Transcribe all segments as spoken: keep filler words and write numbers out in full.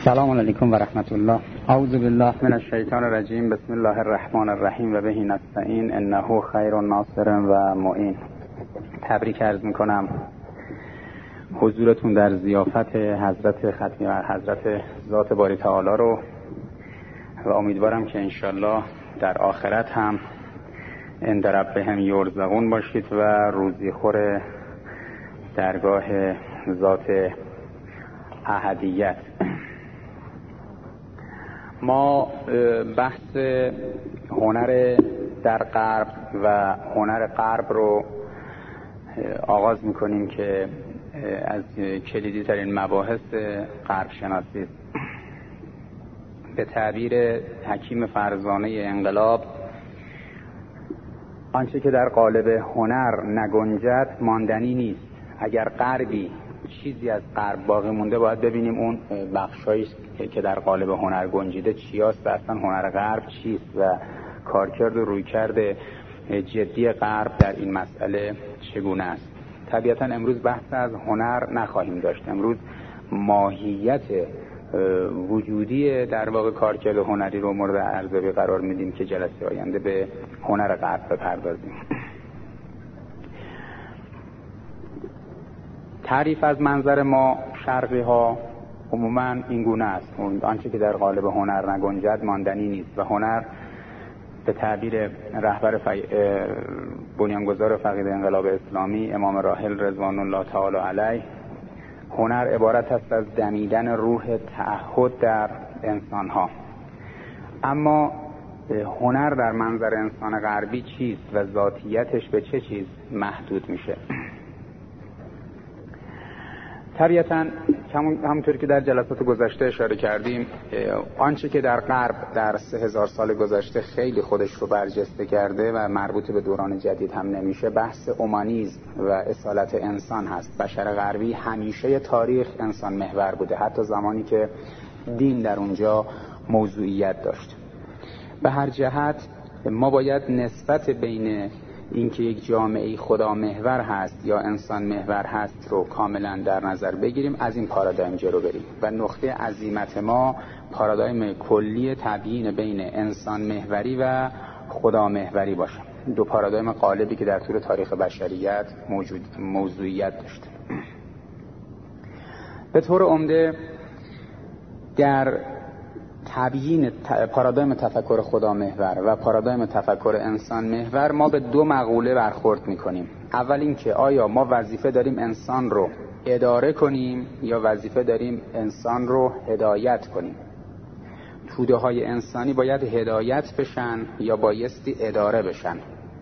سلام علیکم و رحمت الله. اعوذ بالله من الشیطان الرجیم. بسم الله الرحمن الرحیم و به نستعین انه خیر ناصر و معین. تبریک عرض میکنم حضورتون در ضیافت حضرت ختمی و حضرت ذات باری تعالی رو و امیدوارم که انشالله در آخرت هم اند ربهم یرزقون باشید و روزی خور درگاه ذات احدیت. ما بحث هنر در غرب و هنر غرب رو آغاز میکنیم که از کلیدی ترین مباحث غرب شناسی است. به تعبیر حکیم فرزانه انقلاب، آنچه که در قالب هنر نگنجد ماندنی نیست. اگر غربی چیزی از غرب باقی مونده باید ببینیم اون بخشایی که در قالب هنر گنجیده چیاست و اصلا هنر غرب چیست و کارکرد و رویکرد جدی غرب در این مسئله چگونه است. طبیعتا امروز بحث از هنر نخواهیم داشت. امروز ماهیت وجودی در واقع کارکرد هنری رو مورد ارزیابی قرار میدیم که جلسه آینده به هنر غرب بپردازیم. تعریف از منظر ما شرقی ها عموما این گونه است: آنچه که در قالب هنر نگنجد ماندنی نیست. و هنر به تعبیر رهبر فی... بنیانگذار فقید انقلاب اسلامی امام راحل رضوان الله تعالی علیه، هنر عبارت است از دمیدن روح تعهد در انسان ها. اما هنر در منظر انسان غربی چیست و ذاتیتش به چه چیز محدود میشه؟ طبیعتاً همونطور که در جلسات گذشته اشاره کردیم، آنچه که در غرب در سه هزار سال گذشته خیلی خودش رو برجسته کرده و مربوط به دوران جدید هم نمیشه، بحث اومانیسم و اصالت انسان هست. بشر غربی همیشه تاریخ انسان محور بوده، حتی زمانی که دین در اونجا موضوعیت داشت. به هر جهت ما باید نسبت بین اینکه یک جامعه خدا محور هست یا انسان محور هست رو کاملا در نظر بگیریم، از این پارادایم جلو بریم و نقطه عزیمت ما پارادایم کلی تبیین بین انسان محوری و خدا محوری باشه. دو پارادایم غالبی که در طول تاریخ بشریت موجود موضوعیت داشته. به طور عمده در تبیین پارادایم تفکر خدا محور و پارادایم تفکر انسان محور ما به دو مقوله برخورد میکنیم. اول این که آیا ما وظیفه داریم انسان رو اداره کنیم یا وظیفه داریم انسان رو هدایت کنیم. توده های انسانی باید هدایت بشن یا بایستی اداره بشن؟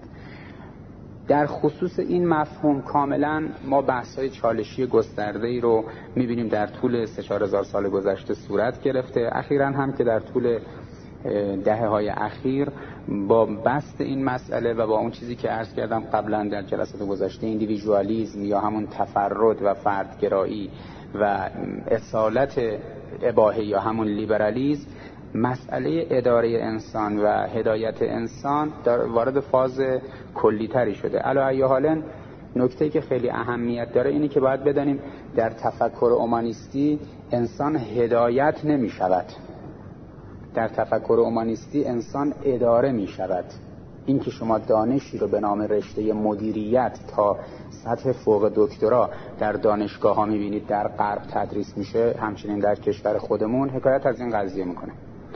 در خصوص این مفهوم کاملا ما بحث‌های چالشی گسترده‌ای رو می‌بینیم در طول سه چهار هزار سال گذشته صورت گرفته. اخیراً هم که در طول دهه‌های اخیر با بسط این مسئله و با اون چیزی که عرض کردم قبلا در جلسات گذشته، ایندیویدوالیسم یا همون تفرد و فردگرایی و اصالت اباحه یا همون لیبرالیسم، مسئله اداره انسان و هدایت انسان وارد فاز کلی‌تری شده. علی ای حال نکته‌ای که خیلی اهمیت داره اینی که باید بدانیم در تفکر اومانیستی انسان هدایت نمی شود. در تفکر اومانیستی انسان اداره می شود. این که شما دانشی رو به نام رشته مدیریت تا سطح فوق دکترا در دانشگاه ها می بینید در غرب تدریس میشه، همچنین در کشور خودمون، حکایت از این قضیه میکنه.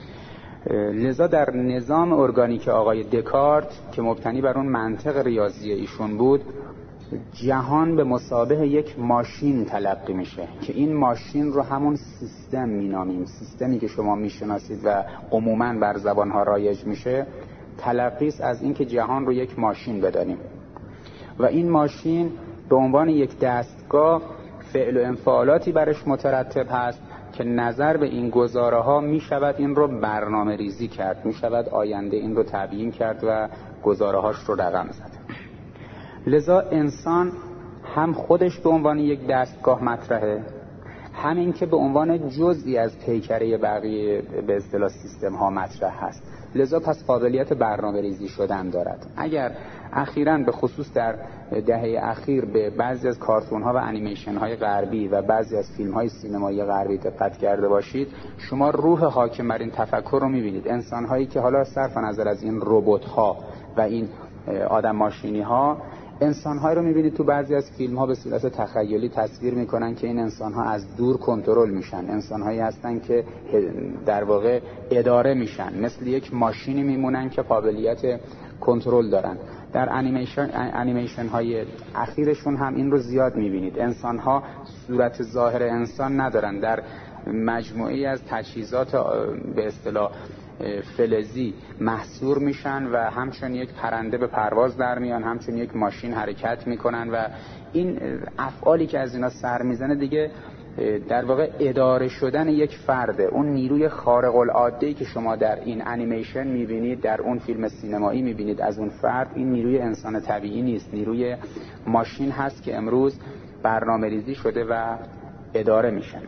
لذا در نظام ارگانیک آقای دکارت که مبتنی بر اون منطق ریاضی ایشون بود، جهان به مثابه یک ماشین تلقی میشه که این ماشین رو همون سیستم مینامیم. سیستمی که شما میشناسید و عموماً بر زبانها رایج میشه، تلقی است از این که جهان رو یک ماشین بدانیم و این ماشین به عنوان یک دستگاه فعل و انفعالاتی برش مترتب هست که نظر به این گزاره ها می شود این رو برنامه ریزی کرد، می شود آینده این رو تبیین کرد و گزاره هاش رو رقم زد. لذا انسان هم خودش به عنوان یک دستگاه مطرحه، همین که به عنوان جزئی از پیکره بقیه به اصطلاح سیستم ها مطرح هست. لذا پس قابلیت برنامه‌ریزی شدن دارد. اگر اخیراً به خصوص در دهه اخیر به بعضی از کارتون ها و انیمیشن های غربی و بعضی از فیلم های سینمایی غربی دقت کرده باشید، شما روح حاکم بر این تفکر رو می‌بینید. انسان هایی که حالا صرف نظر از این ربات ها و این آدم ماشینی ها، انسان‌هایی رو می‌بینید تو بعضی از فیلم‌ها به صورت تخیلی تصویر می‌کنن که این انسان‌ها از دور کنترل میشن. انسان‌هایی هستن که در واقع اداره میشن، مثل یک ماشینی میمونن که قابلیت کنترل دارن. در انیمیشن انیمیشن‌های اخیرشون هم این رو زیاد می‌بینید. انسان‌ها صورت ظاهر انسان ندارن، در مجموعه‌ای از تجهیزات به اصطلاح فلزی محصور میشن و همچون یک پرنده به پرواز در میان، همچون یک ماشین حرکت میکنن و این افعالی که از اینا سر میزنه دیگه در واقع اداره شدن یک فرده. اون نیروی خارق العاده‌ای که شما در این انیمیشن میبینید، در اون فیلم سینمایی میبینید از اون فرد، این نیروی انسان طبیعی نیست، نیروی ماشین هست که امروز برنامه ریزی شده و اداره میشن.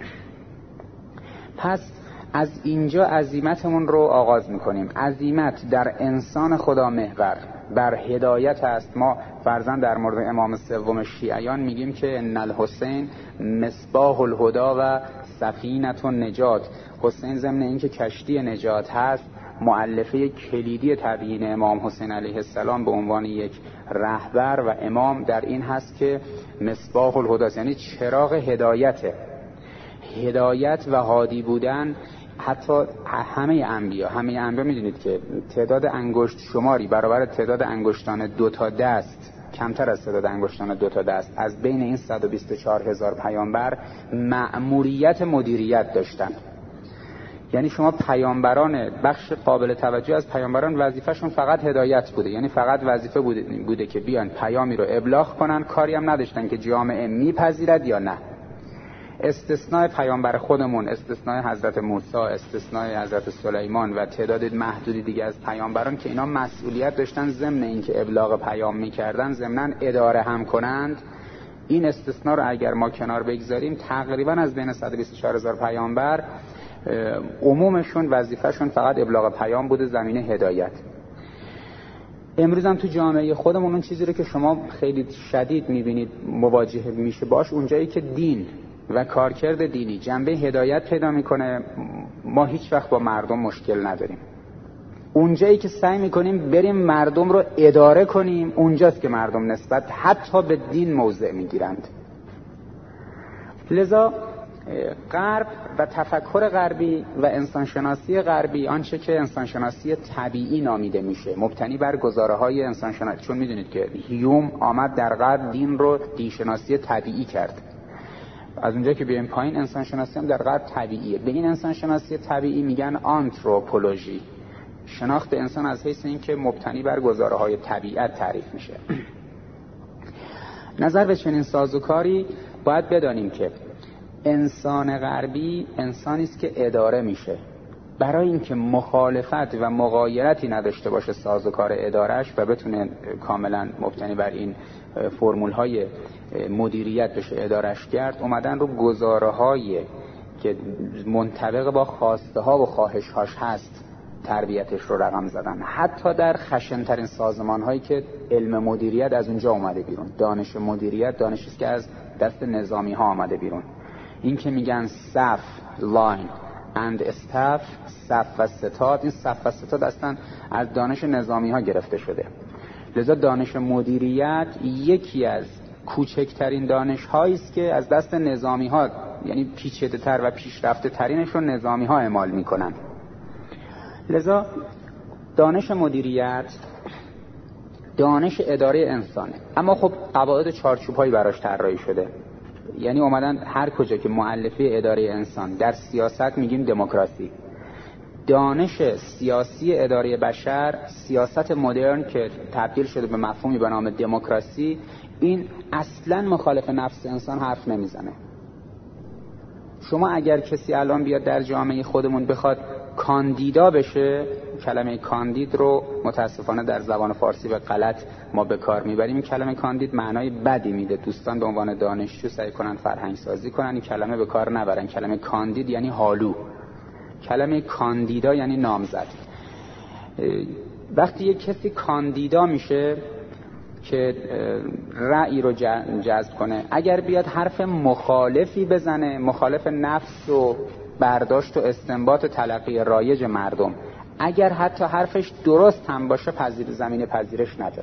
پس از اینجا عزیمتمون رو آغاز میکنیم. عزیمت در انسان خدا محور بر هدایت است. ما فرضاً در مورد امام سوم شیعیان میگیم که ان الحسین مصباح الهدی و سفینة النجات. حسین ضمن اینکه کشتی نجات هست، مؤلفه کلیدی تبیین امام حسین علیه السلام به عنوان یک رهبر و امام در این هست که مصباح الهدی است، یعنی چراغ هدایته. هدایت و هادی بودن. حتی همه انبیا همه انبیا میدونید که تعداد انگشت شماری برابر تعداد انگشتان دو تا دست، کمتر از تعداد انگشتان دو تا دست، از بین این صد و بیست و چهار هزار پیامبر مأموریت مدیریت داشتن. یعنی شما پیامبران، بخش قابل توجه از پیامبران وظیفه‌شون فقط هدایت بوده، یعنی فقط وظیفه بوده, بوده که بیان پیامی رو ابلاغ کنن، کاری هم نداشتن که جامعه میپذیرد یا نه. استثناء پیامبر خودمون، استثناء حضرت موسی، استثناء حضرت سلیمان و تعداد محدودی دیگه از پیامبران که اینا مسئولیت داشتن ضمن اینکه ابلاغ پیام میکردن ضمناً اداره هم کنند. این استثناء رو اگر ما کنار بگذاریم، تقریباً از بین صد و بیست و چهار هزار پیامبر عمومشون وظیفه‌شون فقط ابلاغ پیام بوده، زمینه هدایت. امروز هم تو جامعه خودمون اون چیزی رو که شما خیلی شدید میبینید مواجه میشه باش، اونجایی که دین و کارکرد دینی جنبه هدایت پیدا میکنه، ما هیچ وقت با مردم مشکل نداریم. اونجایی که سعی میکنیم بریم مردم رو اداره کنیم، اونجاست که مردم نسبت حتی به دین موضع میگیرند. لذا غرب و تفکر غربی و انسانشناسی غربی، آنچه که انسانشناسی طبیعی نامیده میشه، مبتنی بر گزاره‌های انسانشناسی، چون میدونید که هیوم آمد در غرب دین رو دینشناسی طبیعی کرد. از اونجا که بیایم پایین، انسان شناسی هم در غرب طبیعیه. به این انسان شناسی طبیعی میگن آنتروپولوژی، شناخت انسان از حیث این که مبتنی بر گزاره‌های طبیعت تعریف میشه. نظر به چنین سازوکاری باید بدانیم که انسان غربی انسانی است که اداره میشه. برای اینکه مخالفت و مغایرتی نداشته باشه سازوکار ادارهش و بتونه کاملا مبتنی بر این فرمول‌های مدیریت بشه ادارش کرد، اومدن رو گزاره‌های که منطبق با خواسته ها و خواهش هاش هست تربیتش رو رقم زدن. حتی در خشن‌ترین سازمان هایی که علم مدیریت از اونجا اومده بیرون، دانش مدیریت دانشی است که از دست نظامی ها آمده بیرون. این که میگن صف، لاین اند استاف، صف و ستاد، این صف و ستاد اصلا از دانش نظامی ها گرفته شده. لذا دانش مدیریت یکی از کوچکترین دانش هایی است که از دست نظامی ها، یعنی پیچیده تر و پیشرفته ترینش رو نظامی ها اعمال میکنن. لذا دانش مدیریت دانش اداره انسانه، اما خب قواعد چارچوب هایی براش طراحی شده. یعنی اومدن هر کجا که مؤلفه اداره انسان، در سیاست میگیم دموکراسی، دانش سیاسی اداره بشر، سیاست مدرن که تبدیل شده به مفهومی به نام دموکراسی، این اصلاً مخالف نفس انسان حرف نمیزنه. شما اگر کسی الان بیاد در جامعه خودمون بخواد کاندیدا بشه، کلمه کاندید رو متاسفانه در زبان فارسی به غلط ما به کار میبریم. این کلمه کاندید معنای بدی میده. دوستان به عنوان دانشجو سعی کنن فرهنگ سازی کنن، این کلمه به کار نبرن. کلمه کاندید یعنی حالو، کلمه کاندیدا یعنی نامزد. وقتی یک کسی کاندیدا میشه که رأی رو جذب کنه، اگر بیاد حرف مخالفی بزنه، مخالف نفس و برداشت و استنباط و تلقی رایج مردم، اگر حتی حرفش درست هم باشه، پذیر زمین پذیرش نداره.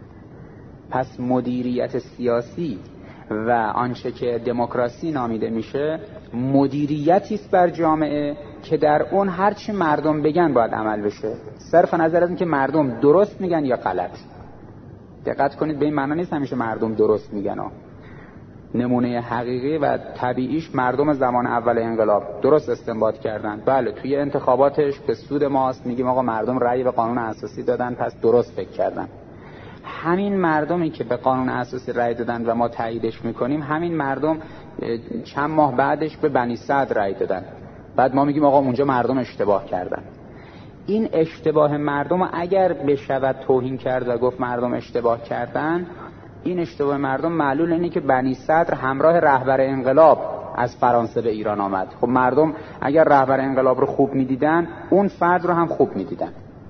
پس مدیریت سیاسی و آنچه که دموکراسی نامیده میشه مدیریتی است بر جامعه که در اون هرچی مردم بگن باید عمل بشه، صرف نظر از اینکه مردم درست میگن یا غلط. دقت کنید، به این معنا نیست همیشه مردم درست میگن ها. نمونه حقیقی و طبیعیش مردم زمان اول انقلاب درست استنباط کردن. بله توی انتخاباتش به سود ماست، میگیم آقا مردم رأی به قانون اساسی دادن پس درست فکر کردن. همین مردمی که به قانون اساسی رأی دادن و ما تاییدش میکنیم، همین مردم چند ماه بعدش به بنی صدر رأی دادن. بعد ما میگیم آقا اونجا مردم اشتباه کردن. این اشتباه مردم اگر بشود توهین کرد و گفت مردم اشتباه کردن، این اشتباه مردم معلول اینه که بنی صدر همراه رهبر انقلاب از فرانسه به ایران آمد. خب مردم اگر رهبر انقلاب رو خوب میدیدن، اون فرد رو هم خوب میدیدن.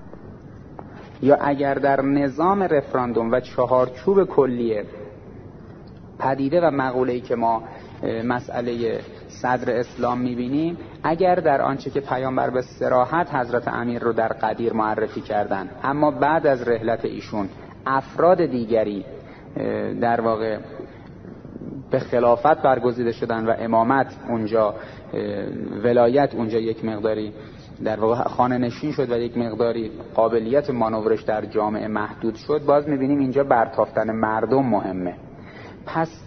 یا اگر در نظام رفراندوم و چهارچوب کلیه پدیده و مقوله‌ای که ما مسئله صدر اسلام میبینیم، اگر در آنچه که پیامبر به صراحت حضرت امیر رو در قدیر معرفی کردن، اما بعد از رحلت ایشون افراد دیگری در واقع به خلافت برگزیده شدن و امامت اونجا، ولایت اونجا یک مقداری در واقع خانه نشین شد و یک مقداری قابلیت مانورش در جامعه محدود شد، باز میبینیم اینجا برتافتن مردم مهمه. پس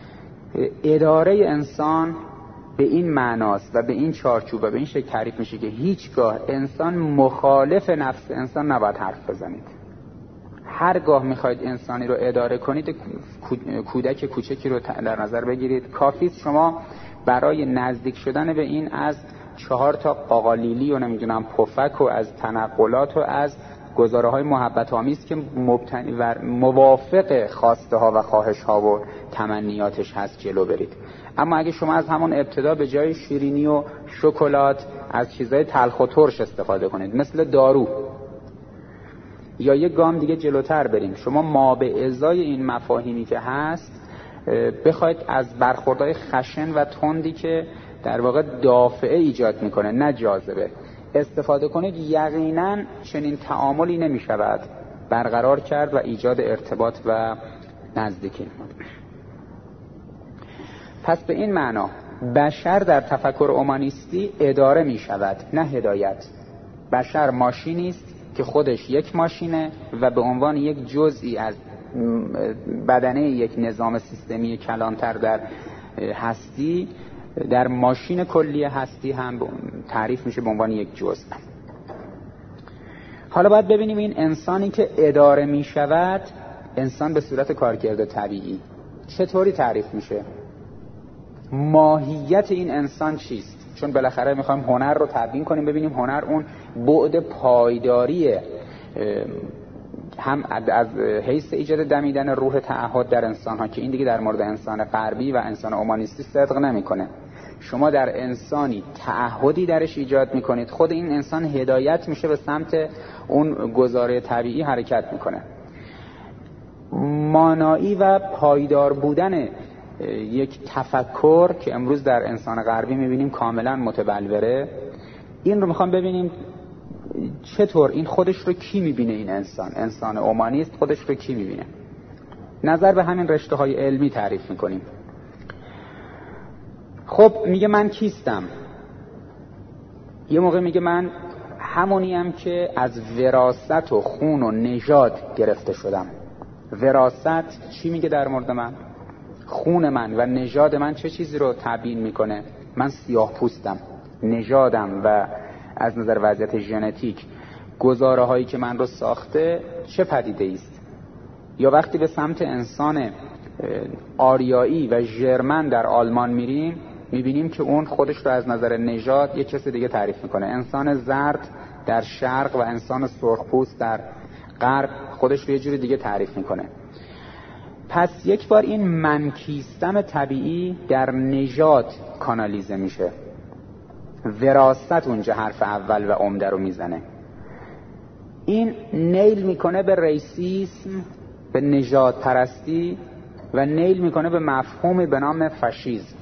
اداره انسان به این معناست و به این چارچوب و به این شکل تعریف میشه که هیچگاه انسان مخالف نفس انسان نباید حرف بزنید. هرگاه میخواید انسانی رو اداره کنید، کودک کوچکی رو در نظر بگیرید. کافیست شما برای نزدیک شدن به این از چهار تا قاقالیلی و نمیدونم پفک و از تنقلات و از گزاره های محبت آمیز که مبتنی و موافق خواسته ها و خواهش ها و تمنیاتش هست جلو برید. اما اگه شما از همون ابتدا به جای شیرینی و شکلات از چیزهای تلخ و ترش استفاده کنید، مثل دارو، یا یک گام دیگه جلوتر بریم، شما ما به ازای این مفاهیمی که هست بخواید از برخوردهای خشن و تندی که در واقع دافعه ایجاد میکنه نه جاذبه استفاده کنید، یقینا چنین تعاملی نمیشود برقرار کرد و ایجاد ارتباط و نزدیکی. پس به این معنا بشر در تفکر اومانیستی اداره میشود نه هدایت. بشر ماشینی است که خودش یک ماشینه و به عنوان یک جزئی از بدنه یک نظام سیستمی کلانتر در هستی، در ماشین کلی هستی هم تعریف میشه به عنوان یک جزء. حالا باید ببینیم این انسانی که اداره میشود، انسان به صورت کارکرد طبیعی چطوری تعریف میشه؟ ماهیت این انسان چیست؟ چون بالاخره میخوایم هنر رو تبیین کنیم، ببینیم هنر اون بعد پایداری هم از حیث ایجاد دمیدن روح تعهد در انسان ها که این دیگه در مورد انسان غربی و انسان اومانیستی صدق نمیکنه. شما در انسانی تعهدی درش ایجاد میکنید، خود این انسان هدایت میشه به سمت اون گزاره طبیعی حرکت میکنه. مانایی و پایدار بودن یک تفکر که امروز در انسان غربی میبینیم کاملا متبلوره، این رو میخوام ببینیم چطور این خودش رو کی میبینه. این انسان انسان اومانیست خودش رو کی میبینه؟ نظر به همین رشته های علمی تعریف میکنیم. خب میگه من کیستم؟ یه موقع میگه من همونیم که از وراثت و خون و نژاد گرفته شدم. وراثت چی میگه در مورد من؟ خون من و نژاد من چه چیزی رو تبیین میکنه؟ من سیاه پوستم. نژادم و از نظر وضعیت ژنتیک گزاره هایی که من رو ساخته چه پدیده است؟ یا وقتی به سمت انسان آریایی و ژرمن در آلمان میریم، میبینیم که اون خودش رو از نظر نژاد یک کس دیگه تعریف میکنه. انسان زرد در شرق و انسان سرخپوست در غرب خودش رو یه جوری دیگه تعریف میکنه. پس یک بار این منکیستم طبیعی در نژاد کانالیزه میشه، وراثت اونجا حرف اول و عمده رو میزنه. این نیل میکنه به ریسیسم، به نژاد پرستی، و نیل میکنه به مفهومی به نام فاشیسم.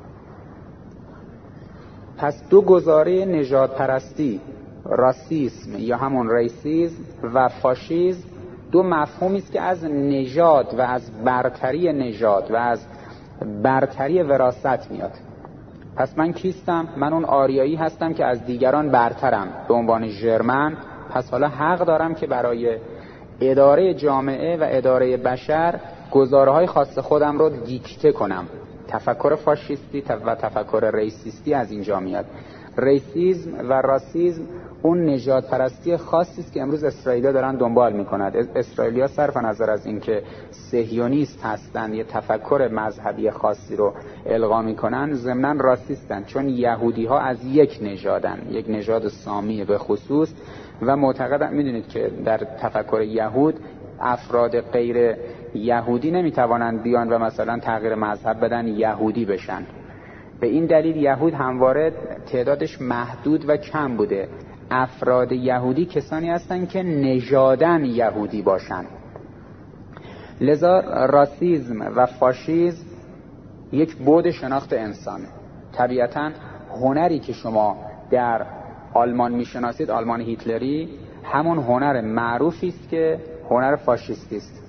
پس دو گزاره نژاد پرستی، راسیسم یا همون ریسیسم و فاشیسم، دو مفهومی است که از نژاد و از برتری نژاد و از برتری وراثت میاد. پس من کیستم؟ من اون آریایی هستم که از دیگران برترم به عنوان ژرمن. پس حالا حق دارم که برای اداره جامعه و اداره بشر گزاره‌های خاص خودم رو دیکته کنم. تفکر فاشیستی و تفکر ریسیستی از اینجا میاد. ریسیسم و راسیسم اون نژاد پرستی خاصی است که امروز اسرائیلیا دارن دنبال میکنند. اسرائیلیا صرف نظر از اینکه صهیونیست هستند، یه تفکر مذهبی خاصی رو القا میکنن، ضمناً راسیستن، چون یهودی ها از یک نژادن، یک نژاد سامی به خصوص، و معتقدن، میدونید که در تفکر یهود افراد غیر یهودی نمیتوانند بیان و مثلا تغییر مذهب بدن یهودی بشن. به این دلیل یهود همواره تعدادش محدود و کم بوده. افراد یهودی کسانی هستند که نژادن یهودی باشن. لذا راسیسم و فاشیسم یک بعد شناخت انسانه. طبیعتاً هنری که شما در آلمان میشناسید، آلمان هیتلری، همون هنر معروفی است که هنر فاشیستی است،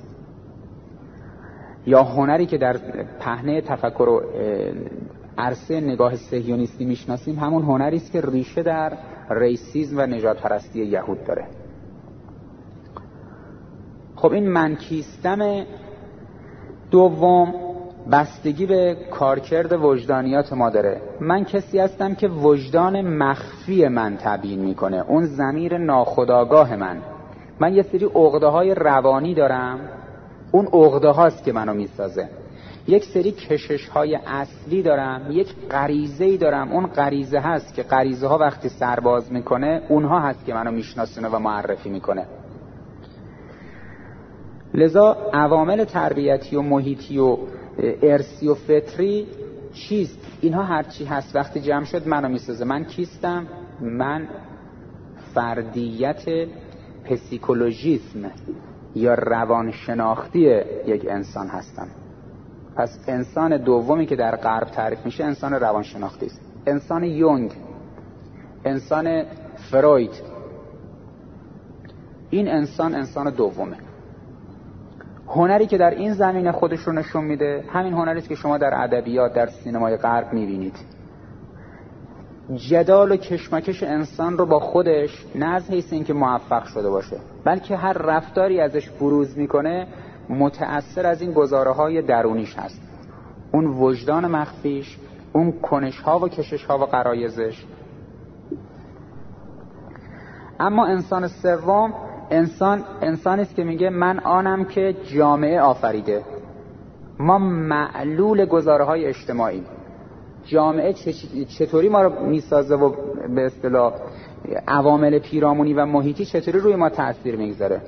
یا هنری که در پهنه تفکر و عرصه نگاه صهیونیستی میشناسیم، همون هنری است که ریشه در ریسیسم و نژاد پرستی یهود داره. خب این منکیستم دوم بستگی به کارکرد وجدانیات ما داره. من کسی هستم که وجدان مخفی من تبیین میکنه، اون ضمیر ناخودآگاه من. من یه سری عقده‌های روانی دارم، اون عقده هاست که منو میسازه. یک سری کشش های اصلی دارم، یک غریزه‌ای دارم، اون غریزه هست که غریزه ها وقتی سرباز میکنه اونها هست که منو میشناسونه و معرفی میکنه. لذا عوامل تربیتی و محیطی و ارثی و فطری چیست؟ اینها هرچی هست وقتی جمع شد منو میسازه. من کیستم؟ من فردیت پسیکولوژیسم یا روانشناختی یک انسان هستم. پس انسان دومی که در غرب تعریف میشه انسان روانشناختی است. انسان یونگ، انسان فروید، این انسان انسان دومه. هنری که در این زمینه خودش رو نشون میده همین هنری است که شما در ادبیات، در سینمای غرب میبینید. جدال و کشمکش انسان رو با خودش، نه از حیث اینکه موفق شده باشه، بلکه هر رفتاری ازش بروز میکنه متأثر از این گزاره‌های درونیش هست. اون وجدان مخفیش، اون کنش‌ها و کشش‌ها و غرایزش. اما انسان سوم، انسان انسانی است که میگه من آنم که جامعه آفریده. ما معلول گزاره‌های اجتماعی. جامعه چطوری ما رو میسازه و به اصطلاح عوامل پیرامونی و محیطی چطوری روی ما تأثیر میگذاره.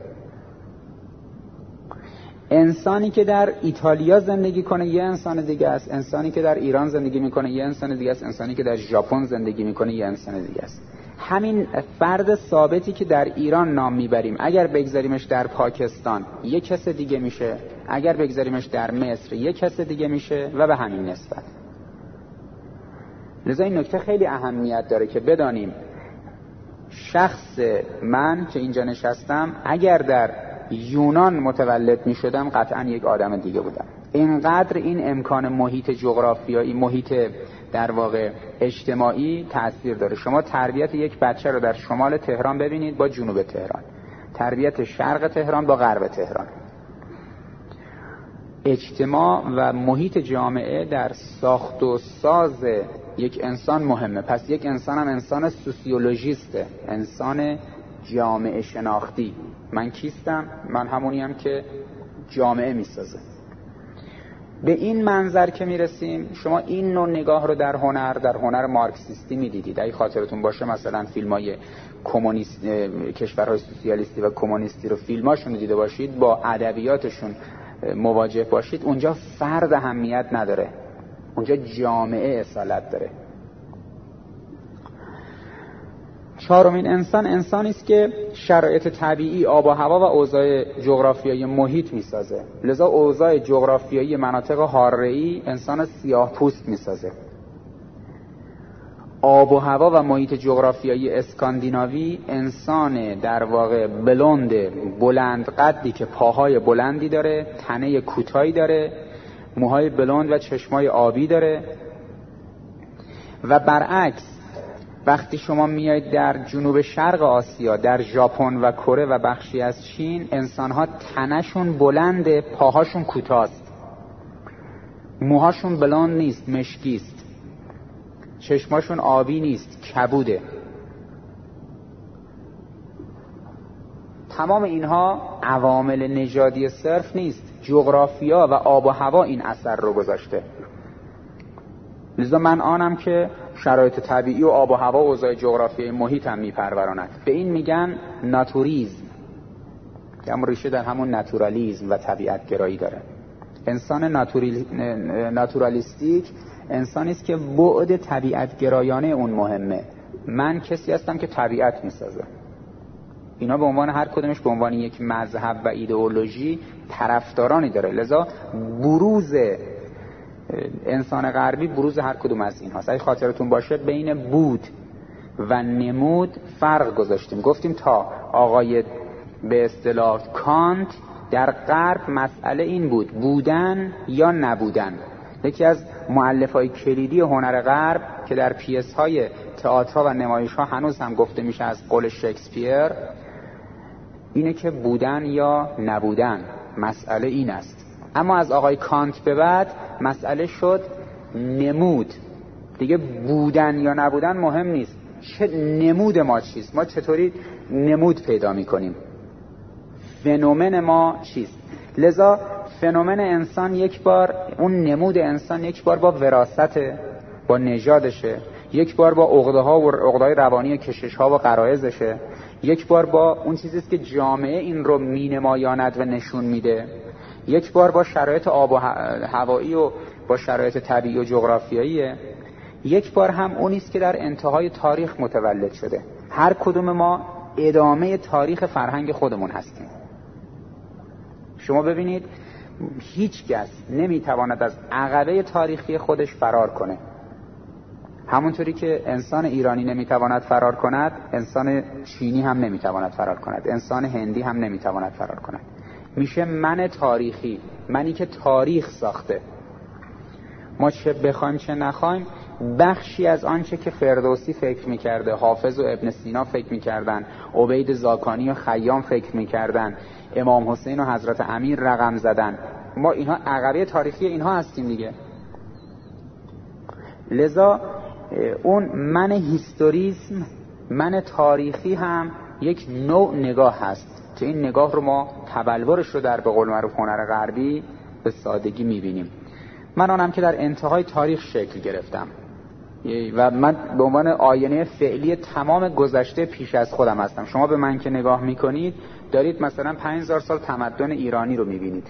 انسانی که در ایتالیا زندگی کنه یه انسان دیگه است، انسانی که در ایران زندگی میکنه یه انسان دیگه است، انسانی که در ژاپن زندگی میکنه یه انسان دیگه است. همین فرد ثابتی که در ایران نام میبریم اگر بگذاریمش در پاکستان یه کس دیگه میشه، اگر بگذاریمش در مصر یه کس دیگه میشه و به همین نسبت. لذا این نکته خیلی اهمیت داره که بدانیم شخص من که اینجا نشستم اگر در یونان متولد می شدم قطعا یک آدم دیگه بودم. اینقدر این امکان محیط جغرافیایی، محیط در واقع اجتماعی تأثیر داره. شما تربیت یک بچه رو در شمال تهران ببینید با جنوب تهران، تربیت شرق تهران با غرب تهران. اجتماع و محیط جامعه در ساخت و ساز یک انسان مهمه. پس یک انسان هم انسان سوسیولوژیسته، انسان جامعه شناختی. من کیستم؟ من همونیم که جامعه میسازه. به این منظر که میرسیم، شما این نوع نگاه رو در هنر در هنر مارکسیستی میدیدید. اگه خاطرتون باشه مثلا فیلمای کمونیست کشورهای سوسیالیستی و کمونیستی رو فیلماشون دیده باشید، با ادبیاتشون مواجه باشید، اونجا فرد اهمیت نداره، اونجا جامعه اصالت داره. چهارمین انسان انسانی است که شرایط طبیعی، آب و هوا و اوضاع جغرافیایی محیط میسازه. لذا اوضاع جغرافیایی مناطق حاره‌ای انسان سیاه‌پوست میسازه. آب و هوا و محیط جغرافیایی اسکاندیناوی انسان در واقع بلوند بلند قدی که پاهای بلندی داره، تنه کوتاهی داره، موهای بلوند و چشمای آبی داره. و برعکس وقتی شما میایید در جنوب شرق آسیا، در ژاپن و کره و بخشی از چین، انسان‌ها تنشون بلنده، پاهاشون کوتاست، موهاشون بلوند نیست، مشکیست، چشماشون آبی نیست، کبوده. تمام اینها عوامل نژادی صرف نیست، جغرافیا و آب و هوا این اثر رو گذاشته. لذا من آنم که شرایط طبیعی و آب و هوا و اوضاع جغرافیایی محیط هم میپروراند. به این میگن ناتوریزم، که هم ریشه در همون ناتورالیزم و طبیعت گرایی داره. انسان ناتوری... ناتورالیستیک انسانی است که بعد طبیعت گرایانه اون مهمه. من کسی هستم که طبیعت میسازه. اینا به عنوان هر کدومش به عنوان یک مذهب و ایدئولوژی طرفدارانی داره. لذا بروز انسان غربی بروز هر کدوم از این هاست. اگه خاطرتون باشه بین بود و نمود فرق گذاشتیم. گفتیم تا آقای به اصطلاح کانت در غرب مسئله این بود بودن یا نبودن. یکی از مؤلفه‌های کلیدی هنر غرب که در پیس‌های تئاتر و نمایش‌ها هنوز هم گفته میشه از قول شکسپیر اینه که بودن یا نبودن، مسئله این است. اما از آقای کانت به بعد مسئله شد نمود. دیگه بودن یا نبودن مهم نیست، چه نمود ما چیست، ما چطوری نمود پیدا میکنیم، فنومن ما چیست. لذا فنومن انسان یک بار، اون نمود انسان یک بار با وراثت، با نژادشه، یک بار با عقده‌ها و عقده‌های روانی و کشش‌ها و غرایزشه، یک بار با اون چیزیست که جامعه این رو مینمایاند و نشون میده، یک بار با شرایط آب و هوایی و با شرایط طبیعی و جغرافیاییه، یک بار هم اونیست که در انتهای تاریخ متولد شده. هر کدوم ما ادامه تاریخ فرهنگ خودمون هستیم. شما ببینید هیچ کس نمیتواند از عقبه تاریخی خودش فرار کنه. همونطوری که انسان ایرانی نمیتواند فرار کند، انسان چینی هم نمیتواند فرار کند، انسان هندی هم نمیتواند فرار کند. میشه من تاریخی، منی که تاریخ ساخته. ما چه بخوایم چه نخوایم بخشی از آنچه که فردوسی فکر میکرده، حافظ و ابن سینا فکر میکردن، عبید زاکانی و خیام فکر میکردن، امام حسین و حضرت امیر رقم زدن، ما اینها عقبه تاریخی اینها هستیم دیگه. لذا اون من هیستوریسم، من تاریخی هم یک نوع نگاه هست که این نگاه رو ما تبلورش رو در به قول معروف هنر غربی به سادگی میبینیم. من آنم که در انتهای تاریخ شکل گرفتم و من به عنوان آینه فعلی تمام گذشته پیش از خودم هستم. شما به من که نگاه میکنید دارید مثلا پنج هزار سال تمدن ایرانی رو میبینید،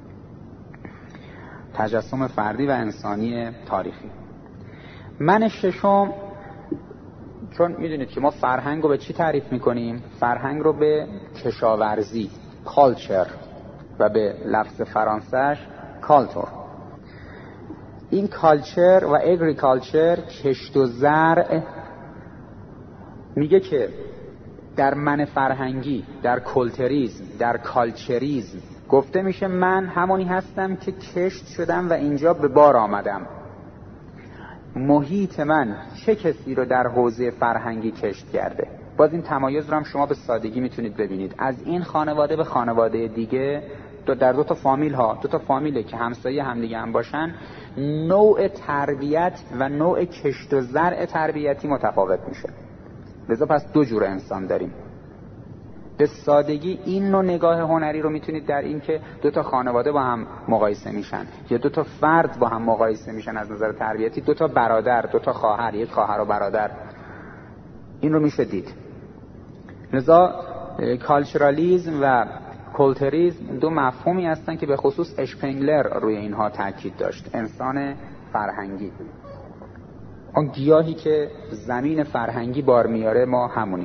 تجسم فردی و انسانی تاریخی. من ششم، چون میدونید که ما فرهنگ رو به چی تعریف میکنیم؟ فرهنگ رو به کشاورزی، کالچر، و به لفظ فرانسهش کالتور. این کالچر و اگریکالچر، کشت و زرع، میگه که در من فرهنگی، در کلتریزم، در کالچریزم گفته میشه من همونی هستم که کشت شدم و اینجا به بار آمدم. محیط من چه کسی رو در حوزه فرهنگی کشت کرده؟ باز این تمایز رو هم شما به سادگی میتونید ببینید. از این خانواده به خانواده دیگه، دو در دو تا فامیل ها، دو تا فامیله که همسایه همدیگه هم باشن، نوع تربیت و نوع کشت و زرع تربیتی متفاوت میشه. لذا پس دو جور انسان داریم. به سادگی این نوع نگاه هنری رو میتونید در این که دو تا خانواده با هم مقایسه میشن یا دو تا فرد با هم مقایسه میشن از نظر تربیتی، دو تا برادر، دو تا خواهر، یک خواهر و برادر، این رو میشه دید. لذا کالچرالیسم و کولتریسم دو مفهومی هستن که به خصوص اشپنگلر روی اینها تاکید داشت. انسان فرهنگی، اون گیاهی که زمین فرهنگی بار میاره، ما همونیم.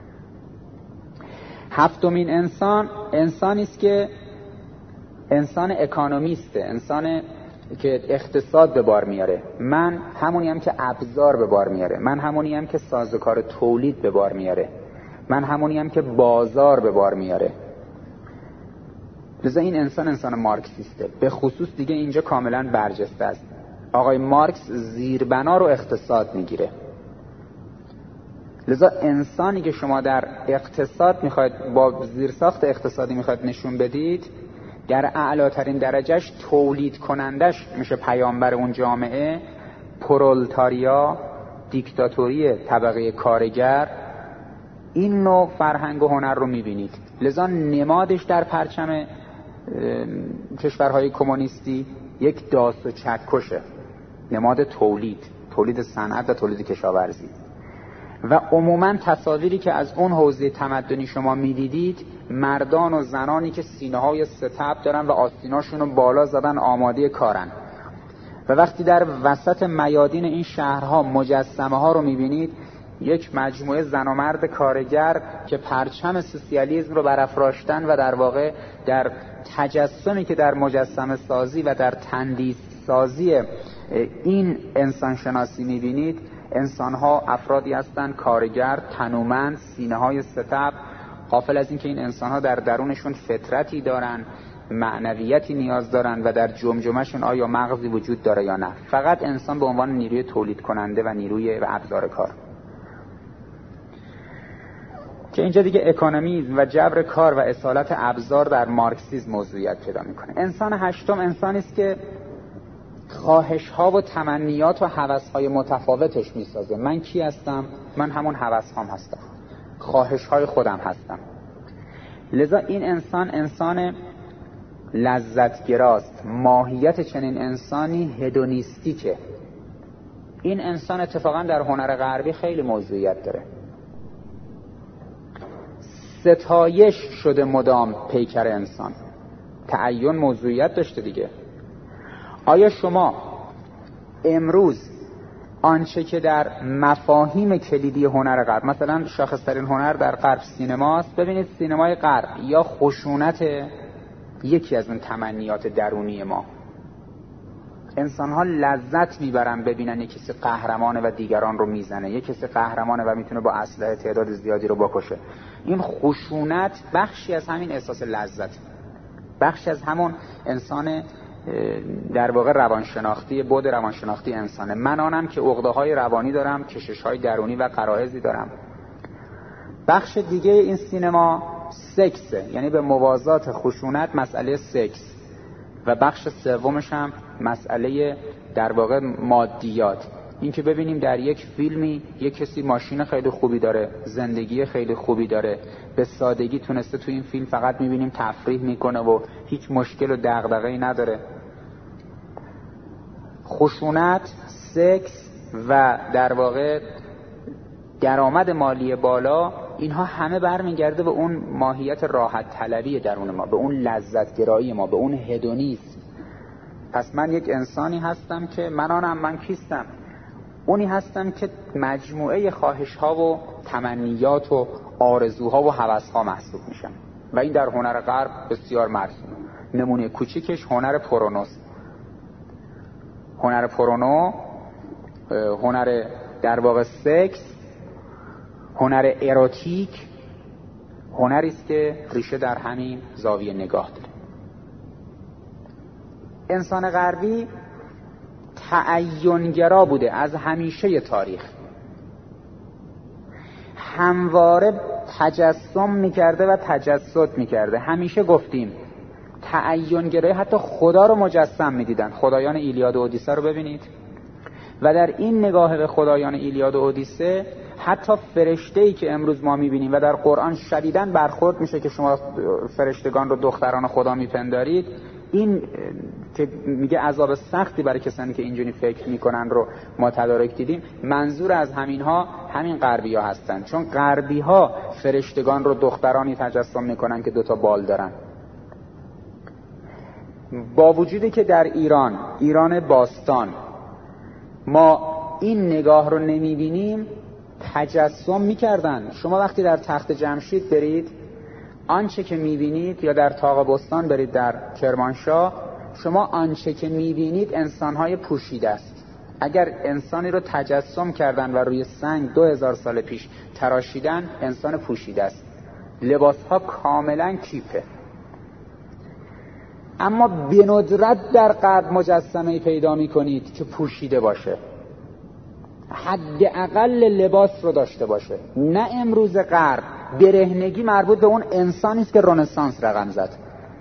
هفتمین انسان، انسانی است که انسان اکانومیسته، انسان که اقتصاد به بار میاره. من همونیم که ابزار به بار میاره، من همونیم که سازوکار تولید به بار میاره، من همونیم که بازار به بار میاره. لذا این انسان انسان مارکسیسته. به خصوص دیگه اینجا کاملا برجسته است. آقای مارکس زیربنا رو اقتصاد میگیره. لذا انسانی که شما در اقتصاد میخواید با زیرساخت اقتصادی میخواید نشون بدید، در اعلاترین درجهش تولید کنندش میشه پیامبر اون جامعه، پرولتاریا، دیکتاتوری طبقه کارگر، این نوع فرهنگ و هنر رو میبینید. لذا نمادش در پرچم کشورهای کمونیستی یک داس و چکشه، نماد تولید، تولید صنعت و تولید کشاورزی. و عموما تصاویری که از اون حوزه تمدنی شما میدیدید، مردان و زنانی که سینه های ستبر دارن و آستیناشون رو بالا زدن آماده کارن. و وقتی در وسط میادین این شهرها مجسمه ها رو میبینید، یک مجموعه زن و مرد کارگر که پرچم سوسیالیسم رو برافراشتن و در واقع در تجسمی که در مجسمه سازی و در تندیس سازی این انسان شناسی میبینید، انسان‌ها افرادی هستند کارگر، تنومند، سینه‌های ستبر، غافل از این که این انسان‌ها در درونشون فطرتی دارن، معنویتی نیاز دارن و در جمجمه‌شون آیا مغزی وجود داره یا نه. فقط انسان به عنوان نیروی تولید کننده و نیروی و ابزار کار. که اینجا دیگه اکونومیسم و جبر کار و اصالت ابزار در مارکسیسم موضوعیت پیدا میکنه. انسان هشتم انسانی است که خواهش‌ها و تمنیات و هوس‌های متفاوتش میسازه. من کی هستم؟ من همون هوس‌هام هستم، خواهش‌های خودم هستم. لذا این انسان انسان لذتگراست. ماهیت چنین انسانی هدونیستیکه. این انسان اتفاقا در هنر غربی خیلی موضوعیت داره. ستایش شده مدام پیکر انسان. تعین موضوعیت داشته دیگه. آیا شما امروز آنچه که در مفاهیم کلیدی هنر غرب، مثلا شاخص‌ترین هنر در غرب سینماست، ببینید سینمای غرب یا خشونت یکی از اون تمنیات درونی ما. انسان‌ها لذت میبرن ببینن یک کسی قهرمانه و دیگران رو میزنه، یک کسی قهرمانه و میتونه با اسلحه تعداد زیادی رو بکشه. این خشونت بخشی از همین احساس لذت، بخشی از همون انسان در واقع روانشناختی، بعد روانشناختی انسانه. من آنم که عقده‌های روانی دارم، کشش‌های درونی و غرایزی دارم. بخش دیگه این سینما سکسه، یعنی به موازات خشونت مسئله سکس، و بخش سومش هم مسئله در واقع مادیات. این که ببینیم در یک فیلمی یک کسی ماشین خیلی خوبی داره، زندگی خیلی خوبی داره، به سادگی تونسته تو این فیلم فقط میبینیم تفریح میکنه و هیچ مشکل و دغدغه‌ای نداره. خشونت، سکس و در واقع درآمد مالی بالا، اینها همه برمیگرده به اون ماهیت راحت طلبی درون ما، به اون لذت گرایی ما، به اون هدونیسم. پس من یک انسانی هستم که من آنم، من کیستم؟ اونی هستم که مجموعه خواهش‌ها و تمنیات و آرزوها و هوس‌ها محسوب میشم. و این در هنر غرب بسیار مرسومه. نمونه کوچیکش هنر پورنوست. هنر پورنو، هنر در واقع سکس، هنر اروتیک، هنری است که ریشه در همین زاویه نگاه داره. انسان غربی تعین‌گرا بوده از همیشه تاریخ، همواره تجسم میکرده و تجسد میکرده. همیشه گفتیم تعین‌گرایی، حتی خدا رو مجسم میدیدن. خدایان ایلیاد و اودیسه رو ببینید و در این نگاه به خدایان ایلیاد و اودیسه حتی فرشته‌ای که امروز ما می‌بینیم و در قرآن شدیداً برخورد میشه که شما فرشتگان رو دختران خدا میپندارید، این که میگه عذاب سختی برای کسانی که اینجوری فکر میکنن رو ما تدارک دیدیم، منظور از همینها همین غربی‌ها هستن، چون غربی‌ها فرشتگان رو دخترانی تجسم میکنن که دوتا بال دارن. با وجودی که در ایران ایران باستان ما این نگاه رو نمیبینیم، تجسم میکردن. شما وقتی در تخت جمشید برید، آنچه که میبینید، یا در طاق بستان برید در کرمانشاه، شما آنچه که میبینید انسانهای پوشیده است. اگر انسانی رو تجسم کردن و روی سنگ دو هزار سال پیش تراشیدن، انسان پوشیده است، لباسها کاملا کیپه. اما به ندرت در غرب مجسمه پیدا میکنید که پوشیده باشه، حداقل لباس رو داشته باشه. نه امروز غرب برهنگی مربوط به اون انسانی است که رنسانس رقم زد.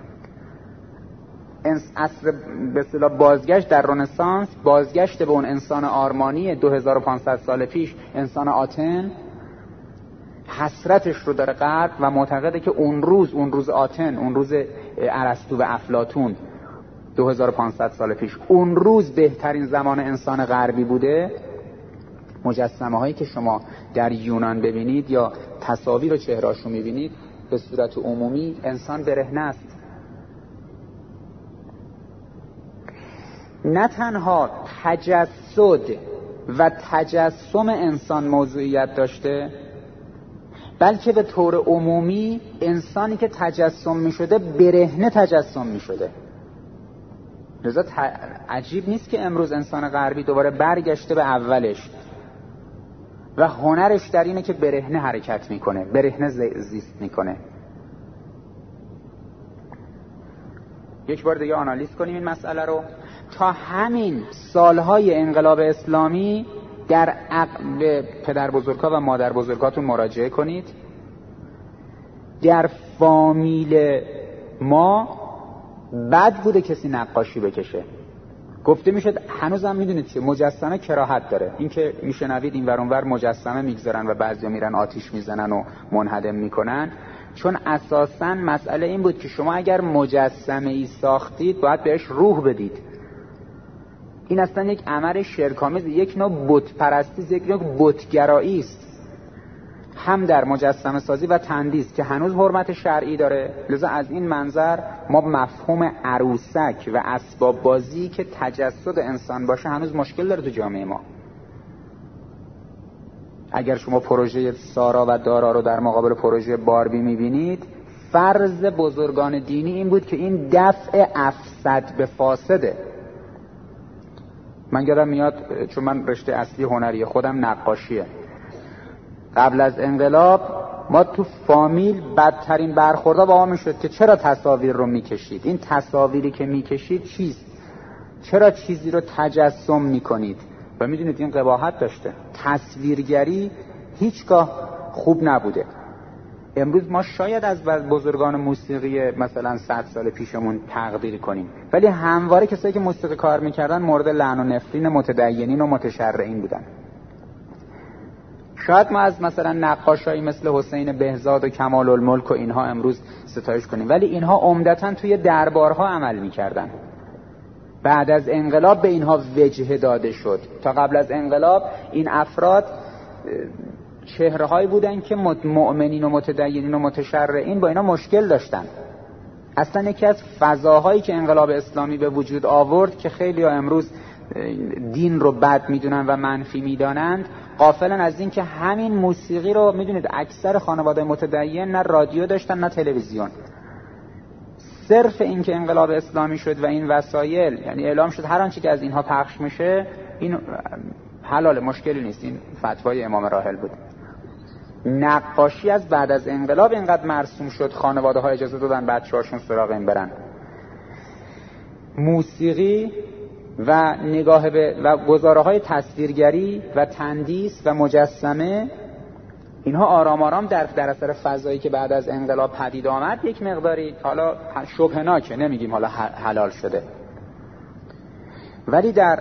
عصر به اصطلاح بازگشت در رنسانس، بازگشت به اون انسان آرمانی دو هزار و پانصد سال پیش، انسان آتن، حسرتش رو داره غرب و معتقده که اون روز اون روز آتن، اون روز ارسطو و افلاطون دو هزار و پانصد سال پیش، اون روز بهترین زمان انسان غربی بوده. مجسمه هایی که شما در یونان ببینید یا تصاویر و چهرهاشو میبینید، به صورت عمومی انسان برهنه است. نه تنها تجسد و تجسم انسان موضوعیت داشته، بلکه به طور عمومی انسانی که تجسم می شده برهنه تجسم می شده. لذا عجیب نیست که امروز انسان غربی دوباره برگشته به اولش و هنرش در اینه که برهنه حرکت میکنه، برهنه زیست میکنه. یک بار دیگه آنالیز کنیم این مسئله رو. تا همین سالهای انقلاب اسلامی در عقل پدر بزرگا و مادر بزرگاتون مراجعه کنید. در فامیل ما بد بوده کسی نقاشی بکشه. گفته میشد، هنوزم میدونید که مجسمه کراهت داره. این که میشنوید این ور اون ور مجسمه میگذارن و بعضیا میرن آتیش میزنن و منهدم میکنن، چون اساساً مسئله این بود که شما اگر مجسمه ای ساختید باید بهش روح بدید. این اصلا یک عمل شرک‌آمیز، یک نوع بت پرستی، یک نوع بتگرایی است، هم در مجسمه سازی و تندیس که هنوز حرمت شرعی داره. لذا از این منظر ما مفهوم عروسک و اسباب بازی که تجسد انسان باشه هنوز مشکل داره تو جامعه ما. اگر شما پروژه سارا و دارا رو در مقابل پروژه باربی میبینید، فرض بزرگان دینی این بود که این دفع افسد به فاسده. من یادم میاد، چون من رشته اصلی هنری خودم نقاشیه، قبل از انقلاب ما تو فامیل بدترین برخوردها با ما میشد که چرا تصاویر رو میکشید، این تصاویری که میکشید چیست، چرا چیزی رو تجسم میکنید. و میدونید این قباحت داشته. تصویرگری هیچگاه خوب نبوده. امروز ما شاید از بزرگان موسیقی مثلا صد سال پیشمون تقدیر کنیم، ولی همواره کسایی که موسیقی کار میکردن مورد لعن و نفرین متدینین و متشرعین بودن. شاید ما از مثلا نقاشایی مثل حسین بهزاد و کمال الملک و اینها امروز ستایش کنیم، ولی اینها عمدتاً توی دربارها عمل میکردن. بعد از انقلاب به اینها وجه داده شد. تا قبل از انقلاب این افراد چهره‌هایی بودن که مؤمنین و متدینین و متشرعین با اینا مشکل داشتن. اصلا یکی از فضاهایی که انقلاب اسلامی به وجود آورد که خیلی ها امروز دین رو بد میدونن و منفی میدانند، غافلن از این که همین موسیقی رو میدونید اکثر خانواده متدین نه رادیو داشتن نه تلویزیون. صرف این که انقلاب اسلامی شد و این وسایل، یعنی اعلام شد هر آنچه که از اینها پخش میشه این حلاله، مشکلی نیست، این فتوای امام راحل بود. نقاشی از بعد از انقلاب اینقدر مرسوم شد، خانواده ها اجازه دادن بچه‌هاشون سراغ این برن. موسیقی و نگاه به و گزاره های تصویرگری و تندیس و مجسمه، اینها آرام آرام در در اثر فضایی که بعد از انقلاب پدید آمد یک مقداری حالا شبهناکه، نمیگیم حالا حلال شده، ولی در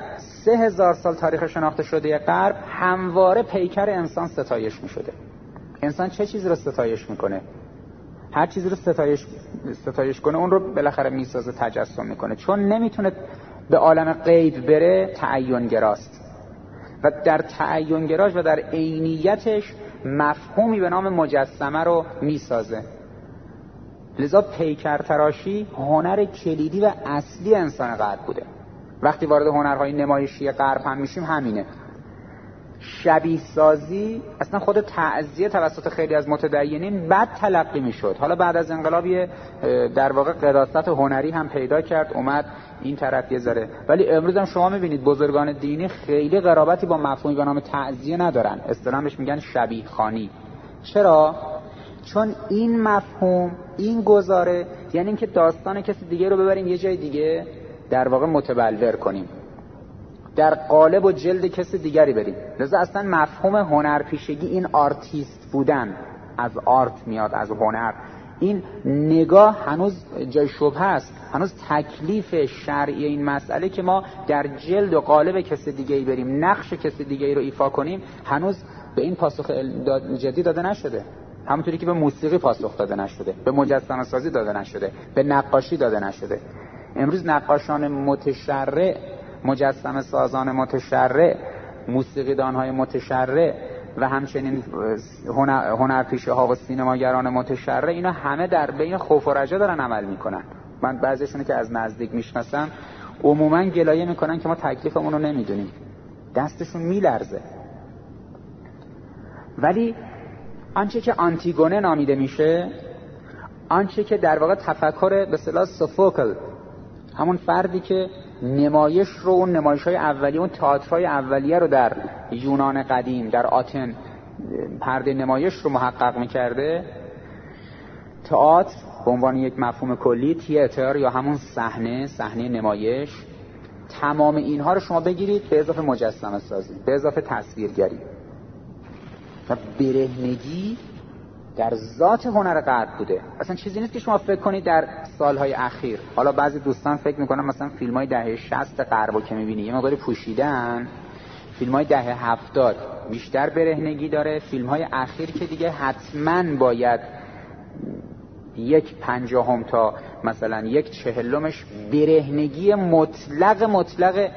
سه هزار سال تاریخ شناخته شده غرب همواره پیکر انسان ستایش می شده. انسان چه چیزی رو ستایش میکنه؟ هر چیزی رو ستایش ستایش کنه اون رو بالاخره میسازه، تجسم میکنه. چون نمیتونه به عالم غیب بره، تعین گراست و در تعین گراش و در عینیتش مفهومی به نام مجسمه رو میسازه. لذا پیکر تراشی هنر کلیدی و اصلی انسان غرب بوده. وقتی وارد هنرهای نمایشی غرب هم میشیم همینه. شبیه سازی اصلا خود تعزیه توسط خیلی از متدینین بد تلقی میشد. حالا بعد از انقلاب در واقع قداست هنری هم پیدا کرد، اومد این طرف یه ذره. ولی امروز هم شما میبینید بزرگان دینی خیلی قرابتی با مفهومی به نام تعزیه ندارن، اصطلاحاً بهش میگن شبیه خوانی. چرا؟ چون این مفهوم، این گزاره، یعنی اینکه داستان کسی دیگه رو ببریم یه جای دیگه در واقع متبلور کنیم، در قالب و جلد کسی دیگری بریم. لذا اصلا مفهوم هنرپیشگی، این آرتیست بودن، از آرت میاد، از هنر. این نگاه هنوز جای شبهه است. هنوز تکلیف شرعی این مسئله که ما در جلد و قالب کسی دیگری بریم، نقش کسی دیگری رو ایفا کنیم، هنوز به این پاسخ جدی داده نشده. همونطوری که به موسیقی پاسخ داده نشده، به مجسمه سازی داده نشده، به نقاشی داده نشده. امروز نقاشان متشرع، مجسمه سازان متشرع، موسیقیدان‌های متشرع و همچنین هنر هنرپیشه ها و سینماگران متشرع، اینا همه در بین خوف و رجا دارن عمل میکنن. من بعضیشون که از نزدیک میشناسم عموما گلایه میکنن که ما تکلیفمون رو نمیدونیم، دستشون میلرزه. ولی آنچه که آنتیگونه نامیده میشه، آنچه که در واقع تفکر به اصطلاح سوفوکل، همون فردی که نمایش رو، اون نمایش‌های اولیه، اون تئاترهای اولیه رو در یونان قدیم، در آتن پرده نمایش رو محقق می‌کرده، تئاتر به عنوان یک مفهوم کلی، تئاتر یا همون صحنه، صحنه نمایش، تمام اینها رو شما بگیرید به اضافه مجسمه سازی، به اضافه تصویرگری و برهنگی در ذات هنر غرب بوده. اصلا چیزی نیست که شما فکر کنید در سالهای اخیر. حالا بعضی دوستان فکر میکنن مثلا فیلم‌های دهه شصت غربو که می‌بینی یه مقدار پوشیدن، فیلم‌های دهه هفتاد بیشتر برهنگی داره، فیلم‌های اخیر که دیگه حتماً باید یک پنجاهم تا مثلا یک چهلمش برهنگی مطلق مطلق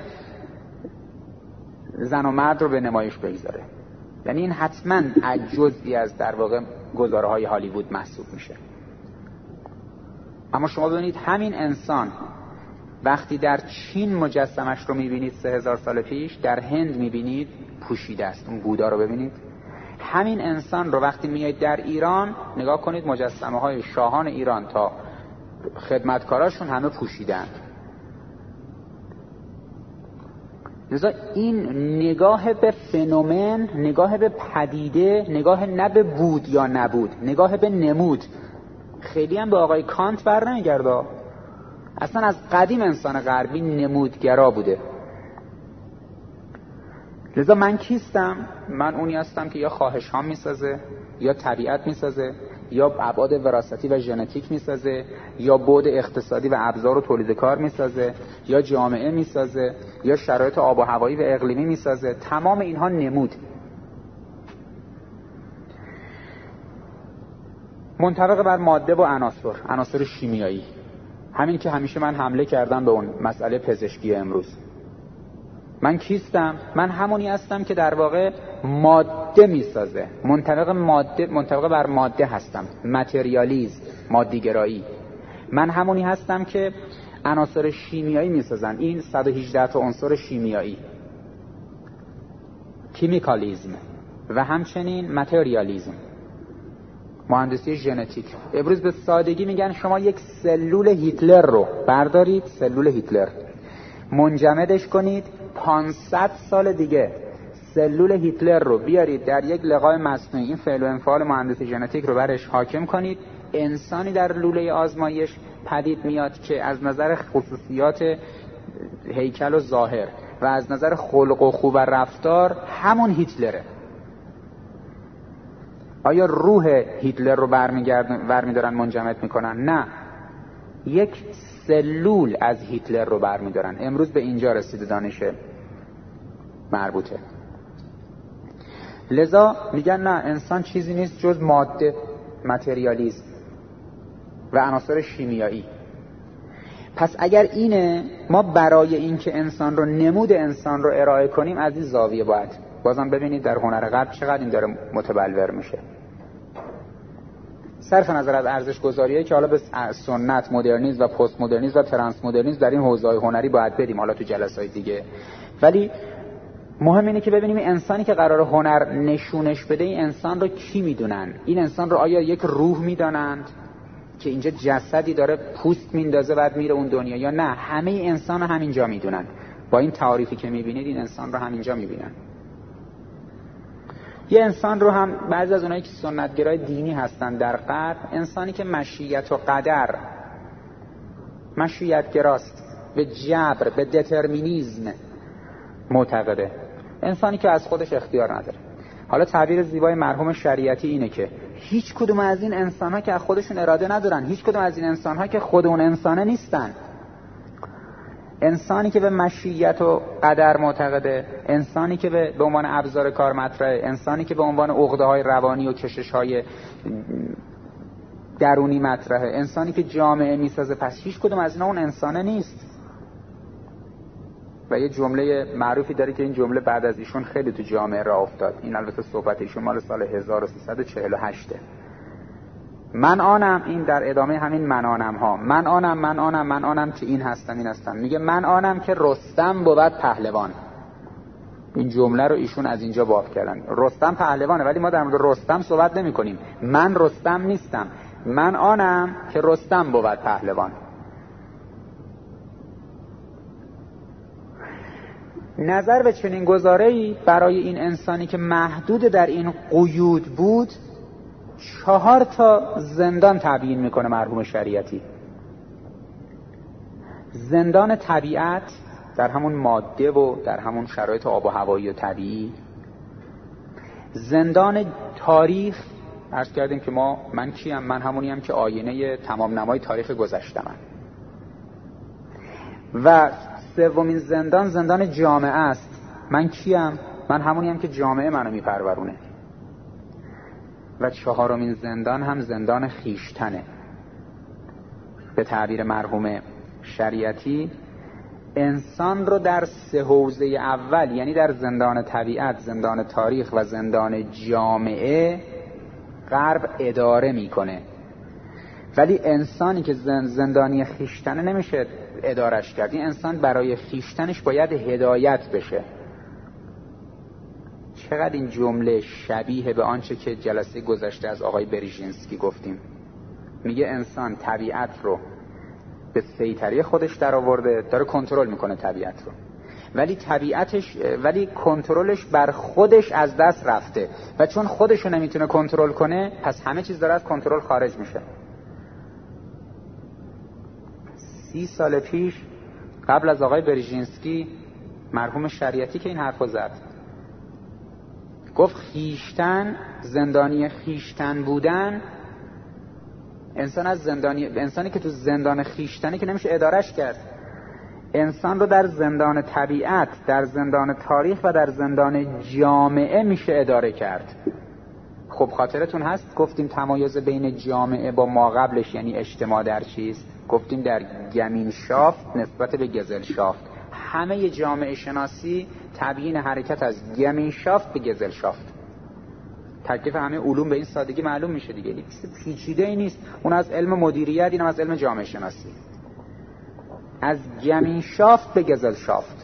زن و مرد رو به نمایش بگذاره. یعنی این حتماً جزئی از در واقع گزاره‌های هالیوود محسوب میشه. اما شما ببینید همین انسان وقتی در چین مجسمش رو میبینید سه هزار سال پیش، در هند میبینید پوشیده است. اون بودا رو ببینید. همین انسان رو وقتی میایید در ایران نگاه کنید، مجسمه های شاهان ایران تا خدمتکاراشون همه پوشیدن. لذا این نگاه به فنومن، نگاه به پدیده، نگاه نه به بود یا نبود، نگاه به نمود، خیلی هم به آقای کانت بر نمیگرده. اصلا از قدیم انسان غربی نمودگرا بوده. لذا من کیستم؟ من اونی هستم که یا خواهش ها میسازه، یا طبیعت میسازه، یا ابعاد وراثتی و ژنتیک میسازه، یا بعد اقتصادی و ابزار و تولید کار میسازه، یا جامعه میسازه، یا شرایط آب و هوایی و اقلیمی میسازه. تمام اینها نمود. منطبق بر ماده و عناصر، عناصر شیمیایی. همین که همیشه من حمله کردم به اون مسئله پزشکی امروز. من کیستم؟ من همونی هستم که در واقع ماده میسازه. منطبق ماده، منطبق بر ماده هستم. متریالیسم، مادیگرایی. من همونی هستم که عناصر شیمیایی میسازن. این صد و هجده تا عنصر شیمیایی، کیمیکالیزم و همچنین متریالیسم، مهندسی ژنتیک. امروز به سادگی میگن شما یک سلول هیتلر رو بردارید، سلول هیتلر منجمدش کنید، پانصد سال دیگه سلول هیتلر رو بیارید در یک لقاح مصنوعی، این فعل و انفعال مهندسی ژنتیک رو برش حاکم کنید، انسانی در لوله آزمایش پدید میاد که از نظر خصوصیات هیکل و ظاهر و از نظر خلق و خوب و رفتار همون هیتلره. آیا روح هیتلر رو برمیگردن برمیدارن منجمد میکنن؟ نه، یک سلول از هیتلر رو برمیدارن. امروز به اینجا رسیده دانش مربوطه. لذا میگن نه، انسان چیزی نیست جز ماده، متریالیسم و عناصر شیمیایی. پس اگر اینه، ما برای اینکه انسان رو، نمود انسان رو ارائه کنیم، از این زاویه باید بازم ببینید در هنر غرب چقدر این داره متبلور میشه. صرف نظر از ارزش گذاریه که حالا به سنت، مدرنیسم و پست مدرنیسم و ترانس مدرنیسم در این حوزه‌های هنری باید بریم حالا تو جلسه‌های دیگه، ولی مهم اینه که ببینیم این انسانی که قرار هنر نشونش بده، این انسان رو کی میدونن؟ این انسان رو آیا یک روح میدانند که اینجا جسدی داره پوست میندازه بعد میره اون دنیا، یا نه همه انسان رو همینجا میدونن؟ با این تعاریفی که میبینید این انسان رو همینجا میبینن. یه انسان رو هم بعضی از اونایی که سنتگرای دینی هستن در غرب، انسانی که مشیت و قدر، مشیت گراست، به جبر، به دترمینیزم معتقده، انسانی که از خودش اختیار نداره. حالا تعبیر زیبای مرحوم شریعتی اینه که هیچ کدوم از این انسان‌ها که از خودشون اراده ندارن، هیچ کدوم از این انسان‌ها که خود اون انسانه نیستن. انسانی که به مشیت و قدر معتقده، انسانی که به به عنوان ابزار کار مطرحه، انسانی که به عنوان عقده‌های روانی و کشش‌های درونی مطرحه، انسانی که جامعه میسازه، پس هیچ کدوم از اینا اون انسانه نیست. و یه جمله معروفی داره که این جمله بعد از ایشون خیلی تو جامعه راه افتاد. این البته صحبت ایشون مال سال هزار و سیصد و چهل و هشت. من آنم، این در ادامه همین من آنم ها، من آنم من آنم من آنم که این هستم این هستم. میگه من آنم که رستم بود پهلوان. این جمله رو ایشون از اینجا باب کردن. رستم پهلوانه، ولی ما در مورد رستم صحبت نمی کنیم. من رستم نیستم، من آنم که رستم بود پهلوان. نظر به چنین گزاره‌ای برای این انسانی که محدود در این قیود بود، چهار تا زندان تبیین میکنه مرحوم شریعتی. زندان طبیعت در همون ماده و در همون شرایط آب و هوایی و طبیعی، زندان تاریخ، عرض کردیم که ما من کیم؟ من همونیم که آینه تمام نمای تاریخ گذشته‌ام. و سومین زندان زندان جامعه است. من کیم؟ من همونیم که جامعه منو میپرورونه. و چهارمین زندان هم زندان خیشتنه. به تعبیر مرحوم شریعتی، انسان رو در سه حوزه اول، یعنی در زندان طبیعت، زندان تاریخ و زندان جامعه، غرب اداره میکنه. ولی انسانی که زندانی خیشتنه نمیشه ادارش کرد. این انسان برای خیشتنش باید هدایت بشه. چقدر این جمله شبیه به آنچه که جلسه گذشته از آقای برژینسکی گفتیم. میگه انسان طبیعت رو به سیطره خودش در آورده، داره کنترل میکنه طبیعت رو، ولی طبیعتش ولی کنترلش بر خودش از دست رفته و چون خودش رو نمیتونه کنترل کنه، پس همه چیز داره از کنترل خارج میشه. سی سال پیش قبل از آقای برژینسکی، مرحوم شریعتی که این حرفو زد، گفت خیشتن، زندانی خیشتن بودن، انسان از زندانی انسانی که تو زندان خیشتنه که نمیشه ادارش کرد. انسان رو در زندان طبیعت، در زندان تاریخ و در زندان جامعه میشه اداره کرد. خب خاطرتون هست گفتیم تمایز بین جامعه با ما قبلش یعنی اجتماع در چیست؟ گفتیم در گمینشافت نسبت به گزلشافت. همه جامعه شناسی تبیین حرکت از گمینشافت به گزلشافت. تکلیف همه علوم به این سادگی معلوم میشه دیگه. هیچ پیچیده ای نیست. اون از علم مدیریت، اینم از علم جامعه شناسی. از گمینشافت به گزلشافت.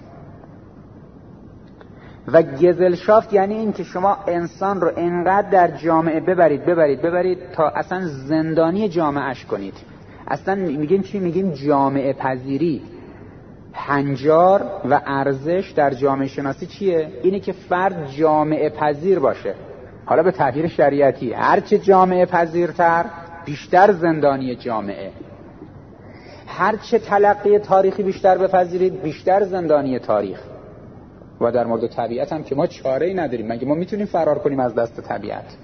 و گزلشافت یعنی این که شما انسان رو انقدر در جامعه ببرید ببرید ببرید تا اصلا زندانی جامعهش کنید. اصلا میگیم چی؟ میگیم جامعه پذیری. هنجار و ارزش در جامعه شناسی چیه؟ اینه که فرد جامعه پذیر باشه. حالا به تعبیر شریعتی، هرچه جامعه پذیرتر بیشتر زندانی جامعه، هرچه تلقی تاریخی بیشتر بپذیرید بیشتر زندانی تاریخ. و در مورد طبیعت هم که ما چاره‌ای نداریم، مگه ما میتونیم فرار کنیم از دست طبیعت؟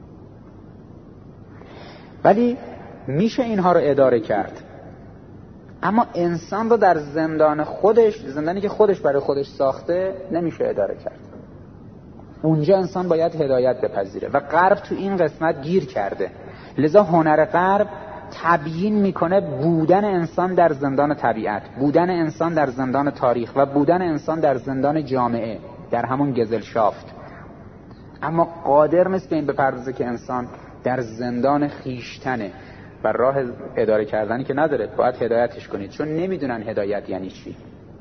ولی میشه اینها رو اداره کرد. اما انسان رو در زندان خودش، زندانی که خودش برای خودش ساخته، نمیشه اداره کرد. اونجا انسان باید هدایت بپذیره و غرب تو این قسمت گیر کرده. لذا هنر غرب تبیین میکنه بودن انسان در زندان طبیعت، بودن انسان در زندان تاریخ و بودن انسان در زندان جامعه، در همون گزلشافت. اما قادر نیست به این بپردازه که انسان در زندان خیشتنه و راه اداره کردنی که نداره، باید هدایتش کنید، چون نمیدونن هدایت یعنی چی.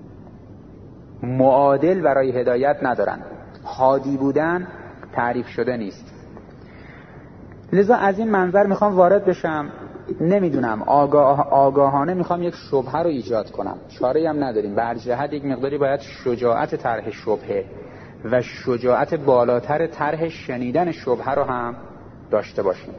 معادل برای هدایت ندارن. هادی بودن تعریف شده نیست. لذا از این منظر میخوام وارد بشم. نمیدونم آگاه آگاهانه میخوام یک شبهه رو ایجاد کنم، چاره‌ای هم نداریم. بر جهت یک مقداری باید شجاعت طرح شبهه و شجاعت بالاتر طرح شنیدن شبهه رو هم داشته باشیم.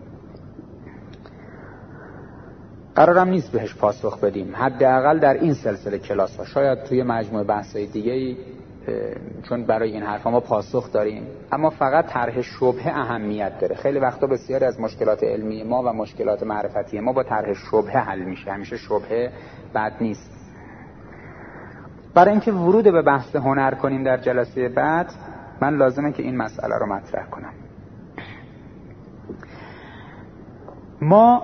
قرارم نیست بهش پاسخ بدیم، حداقل در این سلسله کلاس ها. شاید توی مجموعه بحث‌های دیگه‌ای، چون برای این حرفا ما پاسخ داریم، اما فقط طرح شبهه اهمیت داره. خیلی وقتا بسیاری از مشکلات علمی ما و مشکلات معرفتی ما با طرح شبهه حل میشه. همیشه شبهه بد نیست. برای اینکه ورود به بحث هنر کنیم در جلسه بعد، من لازمه که این مسئله رو مطرح کنم. ما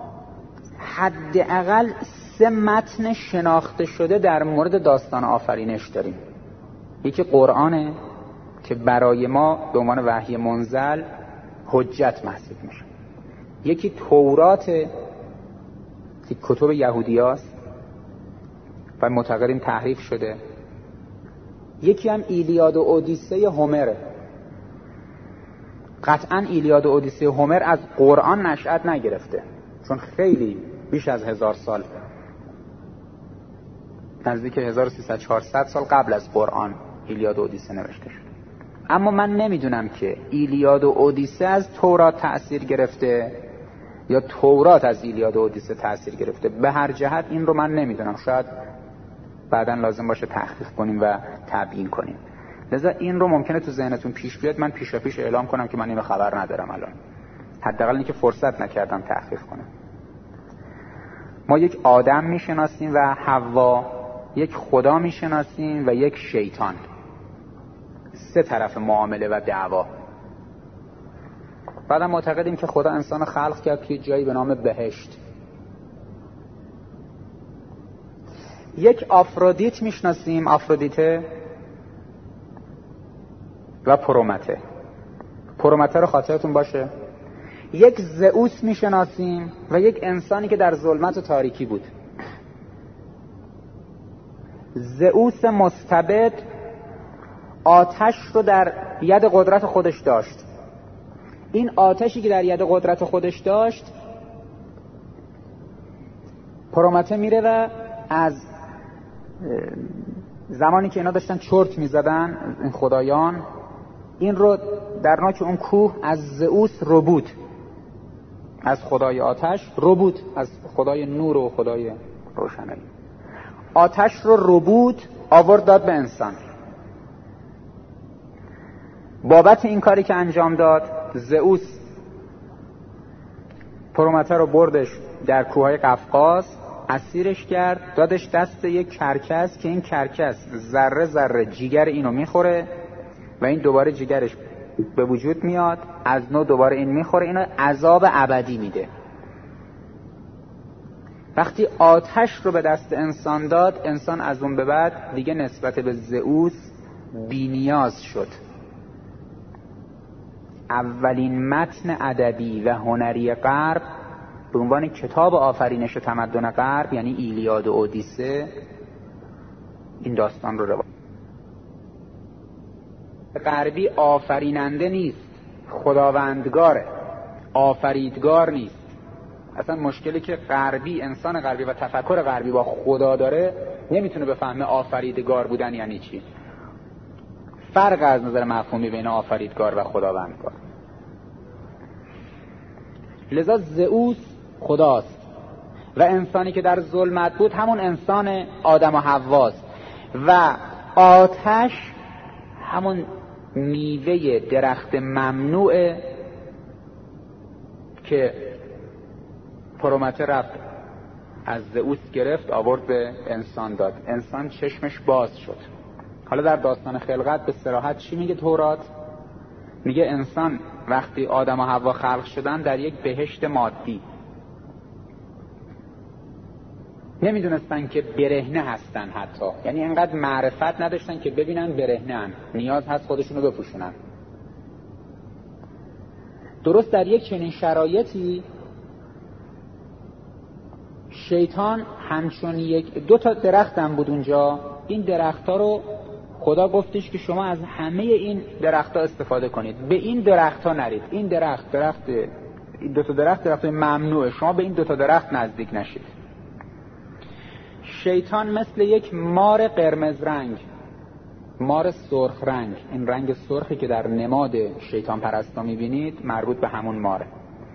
حداقل سه متن شناخته شده در مورد داستان آفرینش داریم. یکی قرآنه که برای ما به عنوان وحی منزل حجت محسوب میشه. یکی تورات که کتب یهودیاست و معتقدیم تحریف شده. یکی هم ایلیاد و اودیسه هومره. قطعا ایلیاد و اودیسه هومر از قرآن نشأت نگرفته، چون خیلی بیش از هزار سال، نزدیک هزار و سیصد چهارصد سال قبل از قرآن ایلیاد و اودیسه نوشته شده. اما من نمیدونم که ایلیاد و اودیسه از تورات تأثیر گرفته یا تورات از ایلیاد و اودیسه تأثیر گرفته. به هر جهت این رو من نمیدونم، شاید بعداً لازم باشه تحقیق کنیم و تبیین کنیم. لذا این رو ممکنه تو ذهنتون پیش بیاد، من پیشا پیش اعلام کنم که من اینو خبر ندارم الان، حداقل اینکه فرصت نکردم تحقیق کنم. ما یک آدم میشناسیم و حوا، یک خدا میشناسیم و یک شیطان. سه طرف معامله و دعوا. بعدم معتقدیم که خدا انسان خلق کرد که جایی به نام بهشت. یک آفرودیت میشناسیم، آفرودیته و پرومته. پرومته رو خاطرتون باشه. یک زئوس میشناسیم و یک انسانی که در ظلمت و تاریکی بود. زئوس مستبد آتش رو در ید قدرت خودش داشت. این آتشی که در ید قدرت خودش داشت، پرومته میره و از زمانی که اینا داشتن چرت میزدن این خدایان، این رو در ناک اون کوه از زئوس رو بود، از خدای آتش رو بود، از خدای نور و خدای روشنایی، آتش رو رو بود آورد داد به انسان. بابت این کاری که انجام داد، زئوس پرومته رو بردش در کوههای قفقاز، اسیرش کرد، دادش دست یک کرکس که این کرکس ذره ذره جیگر اینو میخوره و این دوباره جیگرش به وجود میاد، از نو دوباره این میخوره، اینو عذاب ابدی میده. وقتی آتش رو به دست انسان داد، انسان از اون به بعد دیگه نسبت به زئوس بی‌نیاز شد. اولین متن ادبی و هنری غرب به عنوان کتاب آفرینش تمدن غرب، یعنی ایلیاد و اودیسه، این داستان رو روایت. غربی آفریننده نیست، خداوندگاره، آفریدگار نیست. اصلا مشکلی که غربی، انسان غربی و تفکر غربی با خدا داره، نمیتونه بفهمه آفریدگار بودن یعنی چی. فرق از نظر مفهومی بین آفریدگار و خداوندگار. لذا زئوس خداست و انسانی که در ظلمت بود همون انسان آدم و حواست و آتش همون میوه درخت ممنوعه که پرومته رفت از زئوس گرفت آورد به انسان داد. انسان چشمش باز شد. حالا در داستان خلقت به صراحت چی میگه تورات؟ میگه انسان وقتی آدم و حوا خلق شدن در یک بهشت مادی، نمیدونستن که برهنه هستن، حتی یعنی انقدر معرفت نداشتن که ببینن برهنه‌ان، نیاز هست خودشونو بپوشونن. درست در یک چنین شرایطی شیطان همچون یک دو تا درختم بود اونجا، این درخت‌ها رو خدا گفتش که شما از همه این درخت‌ها استفاده کنید، به این درخت‌ها نرید. این درخت درخت این دو تا درخت درخت ممنوعه، شما به این دو تا درخت نزدیک نشید. شیطان مثل یک مار قرمز رنگ، مار سرخ رنگ، این رنگ سرخی که در نماد شیطان پرستا می‌بینید مربوط به همون ماره،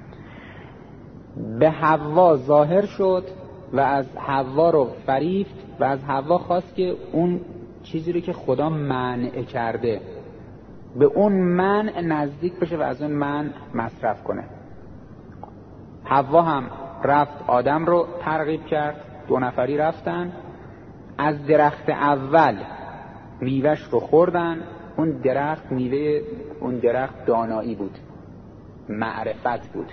به حوا ظاهر شد و از حوا رو فریفت و از حوا خواست که اون چیزی رو که خدا منع کرده به اون منع نزدیک بشه و از اون منع مصرف کنه. حوا هم رفت آدم رو ترغیب کرد، دو نفری رفتن، از درخت اول میوهش رو خوردن. اون درخت میوه اون درخت دانایی بود، معرفت بود.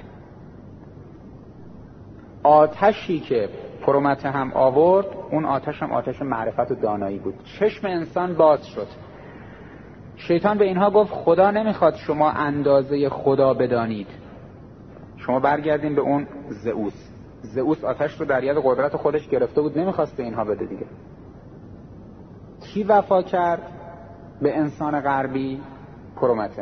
آتشی که پرومته هم آورد، اون آتش هم آتش معرفت و دانایی بود. چشم انسان باز شد. شیطان به اینها گفت خدا نمیخواد شما اندازه خدا بدانید، شما برگردین به اون زئوس. زئوس آتش رو در ید قدرت خودش گرفته بود، نمیخواست به اینها بده دیگه. کی وفا کرد به انسان غربی؟ پرومته.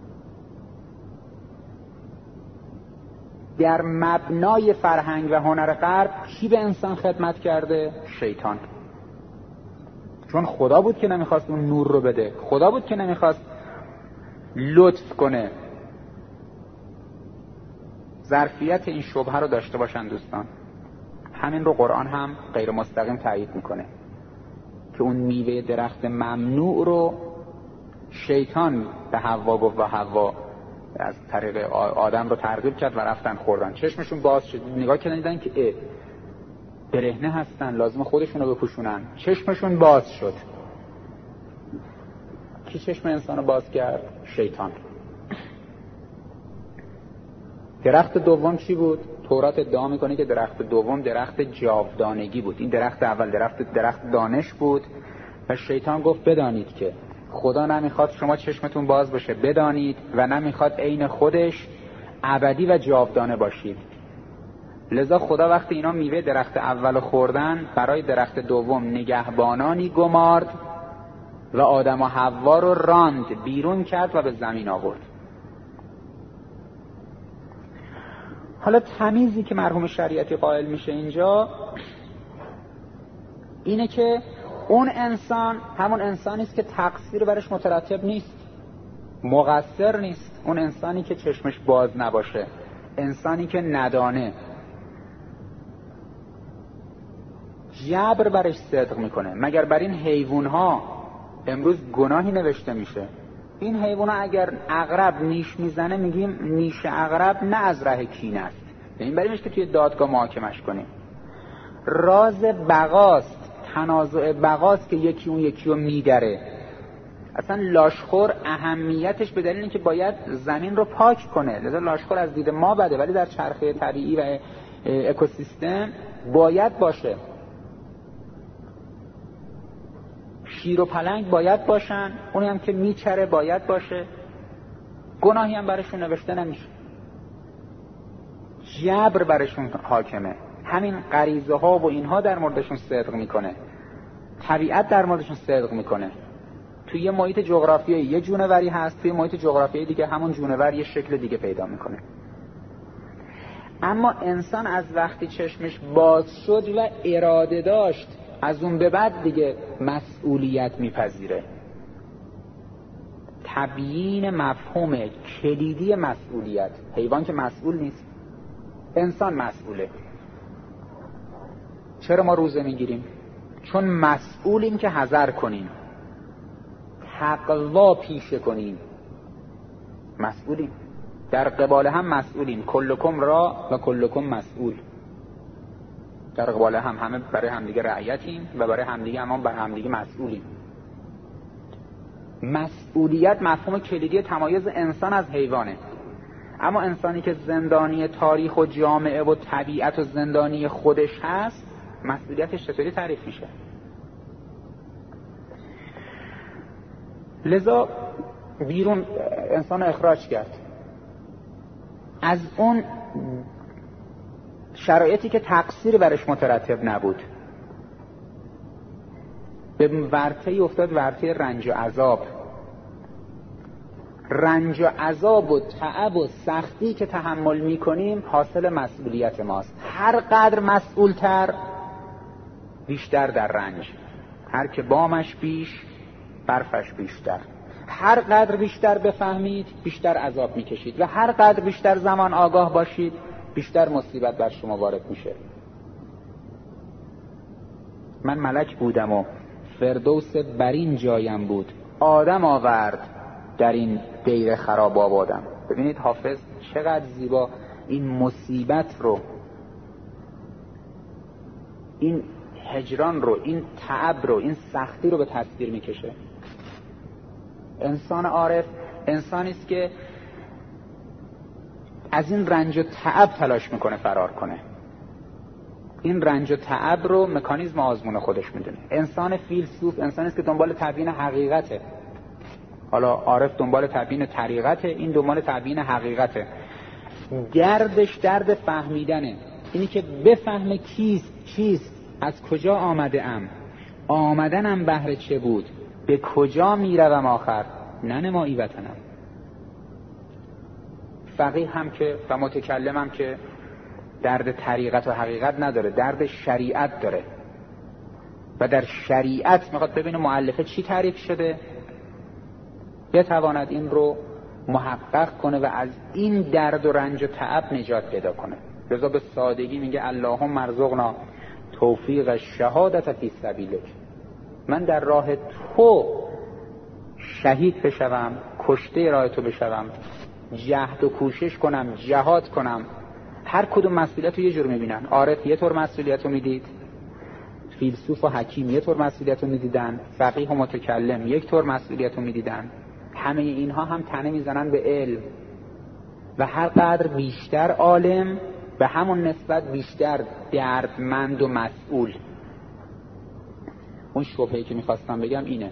در مبنای فرهنگ و هنر غرب کی به انسان خدمت کرده؟ شیطان. چون خدا بود که نمیخواست اون نور رو بده، خدا بود که نمیخواست لطف کنه. ظرفیت این شبهه رو داشته باشن دوستان. همین رو قرآن هم غیر مستقیم تایید میکنه که اون میوه درخت ممنوع رو شیطان به حوا گفت و حوا از طریق آدم رو ترغیب کرد و رفتن خوردن. چشمشون باز شد، نگاه کردن دیدن که اه برهنه هستن، لازم خودشون رو بپوشونن. چشمشون باز شد. کی چشم انسان رو باز کرد؟ شیطان. درخت دوم چی بود؟ تورات ادعا میکنه که درخت دوم درخت جاودانگی بود. این درخت اول درخت درخت دانش بود و شیطان گفت بدانید که خدا نمیخواد شما چشمتون باز بشه، بدانید، و نمیخواد عین خودش ابدی و جاودانه باشید. لذا خدا وقتی اینا میوه درخت اول خوردن، برای درخت دوم نگهبانانی گمارد و آدم و حوا رو راند بیرون کرد و به زمین آورد. حالا تمیزی که مرحوم شریعتی قائل میشه اینجا اینه که اون انسان همون انسانی است که تقصیر برش مترتب نیست، مقصر نیست. اون انسانی که چشمش باز نباشه، انسانی که ندانه، جبر برش صدق میکنه. مگر بر این حیوانها امروز گناهی نوشته میشه؟ این حیوانها اگر عقرب نیش میزنه میگیم نیش عقرب نه از ره کینه است، این بریمش که توی دادگاه محاکمش کنیم. راز بقاست، تنازع بقاست که یکی اون یکی رو میدره. اصلا لاشخور اهمیتش به دلیل اینکه باید زمین رو پاک کنه، لذا لاشخور از دید ما بده، ولی در چرخه طبیعی و اکوسیستم باید باشه. شیر و پلنگ باید باشن، اونی هم که میچره باید باشه، گناهی هم برشون نوشته نمیشه، جبر برشون حاکمه. همین غریزه ها و اینها در موردشون صدق میکنه، طبیعت در موردشون صدق میکنه. توی یه محیط جغرافیایی یه جونوری هست، توی محیط جغرافیایی دیگه همون جونور یه شکل دیگه پیدا میکنه. اما انسان از وقتی چشمش باز شد و اراده داشت، از اون به بعد دیگه مسئولیت میپذیره. تبیین مفهوم کلیدی مسئولیت. حیوان که مسئول نیست، انسان مسئوله. چرا ما روزه میگیریم؟ چون مسئولیم که حذر کنیم، تقوا پیشه کنیم. مسئولیم، در قبال هم مسئولیم. کلکم را و کلکم مسئول. در قبال هم همه برای همدیگه رعیتیم و برای همدیگه هم برای همدیگه مسئولیم. مسئولیت مفهوم کلیدی تمایز انسان از حیوانه. اما انسانی که زندانی تاریخ و جامعه و طبیعت و زندانی خودش هست، مسئولیتش چطوری تعریف میشه؟ لذا بیرون انسان اخراج کرد از اون شرایطی که تقصیر برش مترتب نبود، به ورطه‌ای افتاد، ورطه رنج و عذاب. رنج و عذاب و تعب و سختی که تحمل میکنیم حاصل مسئولیت ماست. هر قدر مسئولتر بیشتر در رنج، هر که بامش بیش برفش بیشتر. هر قدر بیشتر بفهمید بیشتر عذاب میکشید و هر قدر بیشتر زمان آگاه باشید بیشتر مصیبت بر شما وارد میشه. من ملک بودم و فردوس برین جایم بود، آدم آورد در این دیر خراب آبادم. ببینید حافظ چقدر زیبا این مصیبت رو، این هجران رو، این تعب رو، این سختی رو به تصویر میکشه. انسان عارف انسانی است که از این رنج و تعب تلاش میکنه فرار کنه. این رنج و تعب رو مکانیزم آزمون خودش میدونه. انسان فیلسوف انسانی است که دنبال تبیین حقیقته. حالا عارف دنبال تبیین طریقته، این دنبال تبیین حقیقته. دردش درد فهمیدنه، اینی که بفهمه کیست، چیست، از کجا آمده ام، آمدنم بهر چه بود، به کجا میروم آخر، ننمایی وطنم. فقیه هم که و متکلم هم که درد طریقت و حقیقت نداره، درد شریعت داره و در شریعت میخواد ببینه مؤلفه چی تعریف شده، بتواند این رو محقق کنه و از این درد و رنج و تعب نجات پیدا کنه. لذا به سادگی میگه اللهم ارزقنا توفیق الشهادت فی سبیلک. من در راه تو شهید بشوم، کشته راه تو بشوم، جهد و کوشش کنم، جهاد کنم. هر کدوم مسئولیت رو یه جور میبینن. عارف یه طور مسئولیت رو میدید، فیلسوف و حکیم یه طور مسئولیت رو میدیدن، فقیه و متکلم یک طور مسئولیت رو میدیدن. همه اینها هم تنه میزنن به علم و هر قدر بیشتر عالم به همون نسبت بیشتر دردمند و مسئول. اون شبهه‌ای که میخواستم بگم اینه.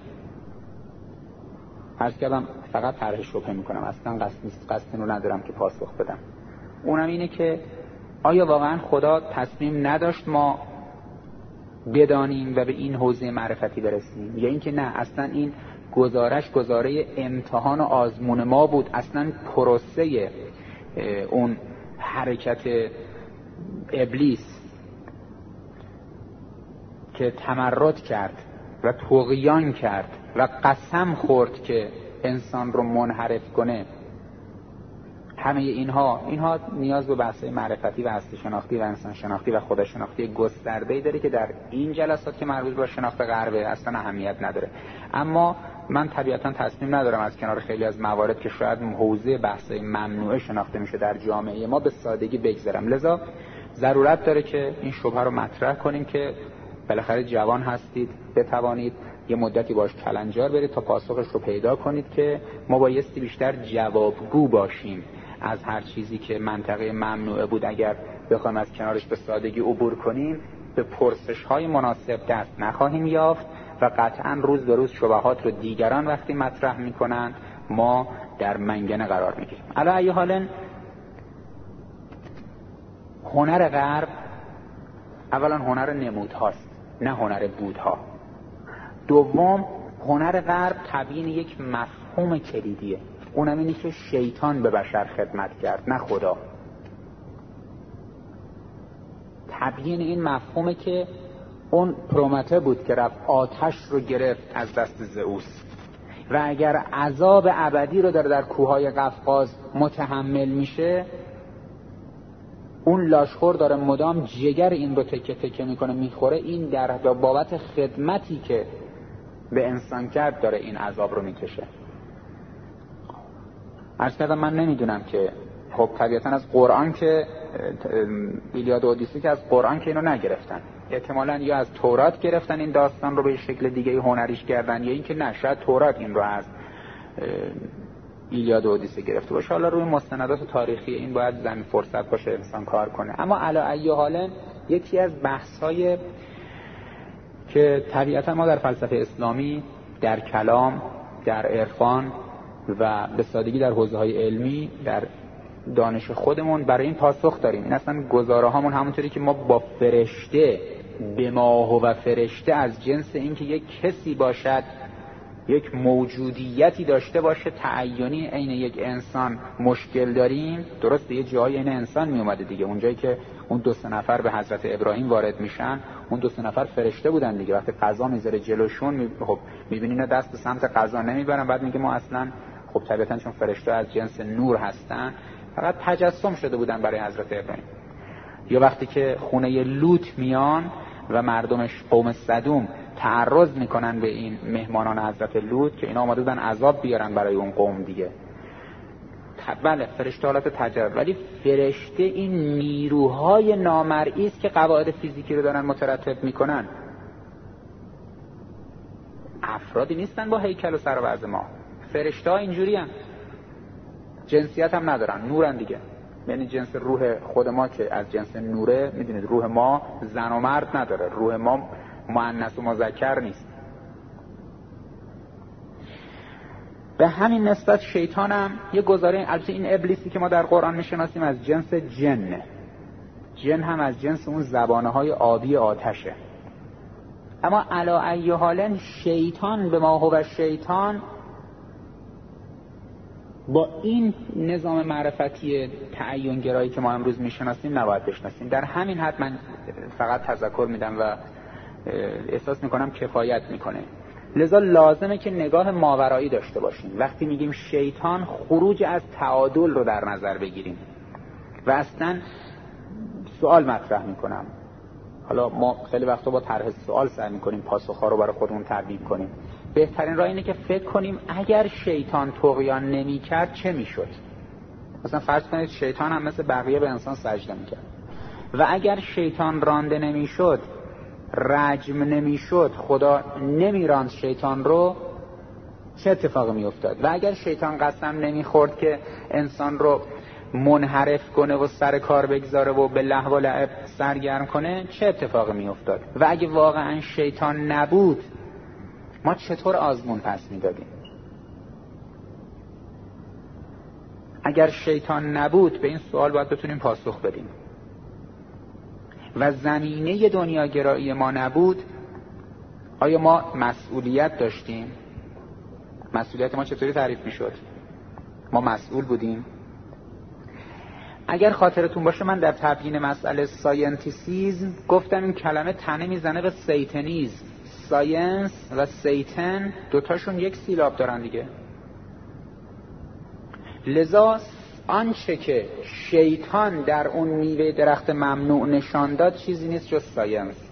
عرض کردم فقط طرح شبهه میکنم، اصلا قصد نیست، قصد رو ندارم که پاسخ بدم. اونم اینه که آیا واقعا خدا تصمیم نداشت ما بدانیم و به این حوزه معرفتی برسیم، یا اینکه نه اصلا این گزارش گزاره امتحان و آزمون ما بود، اصلا پروسه اون حرکت ابلیس که تمرد کرد و طغیان کرد و قسم خورد که انسان رو منحرف کنه. همه اینها اینها نیاز به بحث معرفتی و هستی شناختی و انسان شناختی و خدا شناختی گسترده‌ای داره که در این جلسات که مربوط به شناخت غربه اصلا اهمیت نداره. اما من طبیعتا تصمیم ندارم از کنار خیلی از موارد که شاید حوزه بحث ممنوعه شناخته میشه در جامعه ما به سادگی بگذرم. لذا ضرورت داره که این شبهه رو مطرح کنیم که بالاخره جوان هستید، بتوانید یه مدتی باش کلنجار برید تا پاسخش رو پیدا کنید که ما بایستی بیشتر جوابگو باشیم از هر چیزی که منطقه ممنوعه بود. اگر بخوایم از کنارش به سادگی عبور کنیم به پرسش‌های مناسب دست نخواهیم یافت و قطعاً روز به روز شبهات رو دیگران وقتی مطرح میکنن ما در منگنه قرار میگیریم. علی ای حال هنر غرب اولا هنر نمودهاست نه هنر بودها. دوم هنر غرب تبیین یک مفهوم کلیدیه، اونم اینه که شیطان به بشر خدمت کرد نه خدا. تبیین این مفهومه که اون پرومته بود که رفت آتش رو گرفت از دست زئوس و اگر عذاب ابدی رو داره در کوههای قفقاز متحمل میشه، اون لاشخور داره مدام جگر این رو تکه تکه میکنه میخوره، این در بابت خدمتی که به انسان کرد داره این عذاب رو میکشه. عرض کردم من نمیدونم که خب طبیعتا از قرآن که ایلیاد و اودیسه که از قرآن که اینو نگرفتن، احتمالاً یا از تورات گرفتن این داستان رو به شکل دیگه هنریش کردن، یا اینکه نه شاید تورات این رو از ایلیاد و اودیسه گرفته باشه. حالا روی مستندات تاریخی این باید زمین فرصت باشه انسان کار کنه. اما علی ای حال یکی از بحث‌های که طبیعتا ما در فلسفه اسلامی، در کلام، در عرفان و به سادگی در حوزه‌های علمی، در دانش خودمون برای این پاسخ داریم. این اصلا گزاره هامون همونطوری که ما با فرشته به ما و فرشته از جنس این که یک کسی باشد، یک موجودیتی داشته باشه تعینی عین یک انسان مشکل داریم. درست به یه جایی این انسان می اومده دیگه، اونجایی که اون دو سه نفر به حضرت ابراهیم وارد میشن، اون دو سه نفر فرشته بودن دیگه. وقتی قضا میذاره جلوشون می... خب میبینین دست به سمت قضا نمیبرن، بعد میگه ما اصلا خب طبیعتا چون فرشته از جنس نور هستن فقط تجسم شده بودن برای حضرت ابراهیم. یا وقتی که خونه لوط میان و مردمش قوم سدوم تعرض میکنن به این مهمانان حضرت لوط که اینا آماده بودن عذاب بیارن برای اون قوم دیگه. بله فرشته حالت تجربه، ولی فرشته این نیروهای نامرئی است که قواعد فیزیکی رو دارن مترتب میکنن. افرادی نیستن با هیکل و سر و وضع ما. فرشته ها اینجوری هم جنسیت هم ندارن، نورن دیگه. یعنی جنس روح خود ما که از جنس نوره، میدونید روح ما زن و مرد نداره، روح ما مؤنث و مذکر نیست. به همین نسبت شیطان هم یه گزاره، البته این ابلیسی که ما در قرآن میشناسیم از جنس جنه، جن هم از جنس اون زبانه های آبی آتشه. اما علی ای حال شیطان به ما هو شیطان با این نظام معرفتی تعین گرایی که ما امروز میشناسیم نباید بشناسیم. در همین حد من فقط تذکر میدم و احساس میکنم کفایت میکنه. لذا لازمه که نگاه ماورایی داشته باشیم. وقتی میگیم شیطان، خروج از تعادل رو در نظر بگیریم و اصلا سوال مطرح میکنم. حالا ما خیلی وقتا با طرح سوال سعی میکنیم پاسخ‌ها رو برای خودمون ترتیب کنیم. بهترین راه اینه که فکر کنیم اگر شیطان طغیان نمی‌کرد چه میشد. مثلا فرض کنید شیطان هم مثل بقیه به انسان سجده میکرد و اگر شیطان رانده نمیشد، رجم نمیشد، خدا نمیراند شیطان رو، چه اتفاقی میافتاد؟ و اگر شیطان قسم نمیخورد که انسان رو منحرف کنه و سر کار بگذاره و به لهو و لعب سرگرم کنه، چه اتفاقی میافتاد؟ و اگه واقعا شیطان نبود، ما چطور آزمون پس میدادیم؟ اگر شیطان نبود، به این سوال باید بتونیم پاسخ بدیم. و زمینه دنیاگرایی ما نبود، آیا ما مسئولیت داشتیم؟ مسئولیت ما چطوری تعریف میشد؟ ما مسئول بودیم؟ اگر خاطرتون باشه من در تبیین مسئله ساینتیسیزم گفتم این کلمه تنه میزنه به سیتنیزم. ساینس و سیتن دوتاشون یک سیلاب دارن دیگه. لذا آنچه که شیطان در اون میوه درخت ممنوع نشان داد چیزی نیست جز ساینس.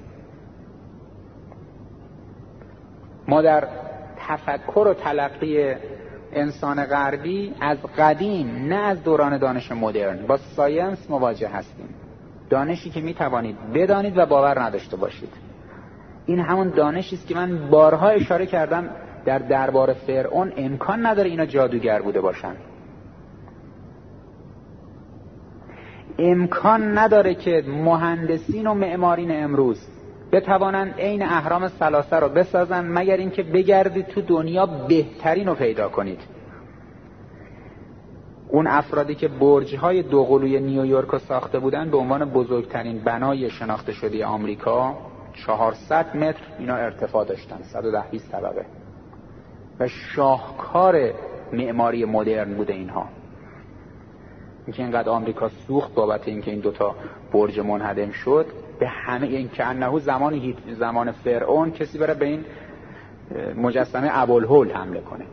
ما در تفکر و تلقی انسان غربی از قدیم، نه از دوران دانش مدرن، با ساینس مواجه هستیم. دانشی که میتوانید بدانید و باور نداشته باشید. این همون دانشی است که من بارها اشاره کردم در دربار فرعون امکان نداره اینا جادوگر بوده باشن. امکان نداره که مهندسین و معمارین امروز بتوانند عین اهرام ثلاثه رو بسازن مگر اینکه بگردید تو دنیا بهترین رو پیدا کنید. اون افرادی که برج‌های دوقلوی نیویورک رو ساخته بودن به عنوان بزرگترین بنای شناخته شده آمریکا، چهارصد متر اینا ارتفاع داشتن، صد و ده بیست طبقه، و شاهکار معماری مدرن بوده اینها. اینکه اینقدر آمریکا سوخت بابت اینکه این دوتا برج منهدم شد، به همه این که انهو زمان زمان فرعون کسی بره به این مجسمه ابوالهول حمله کنه.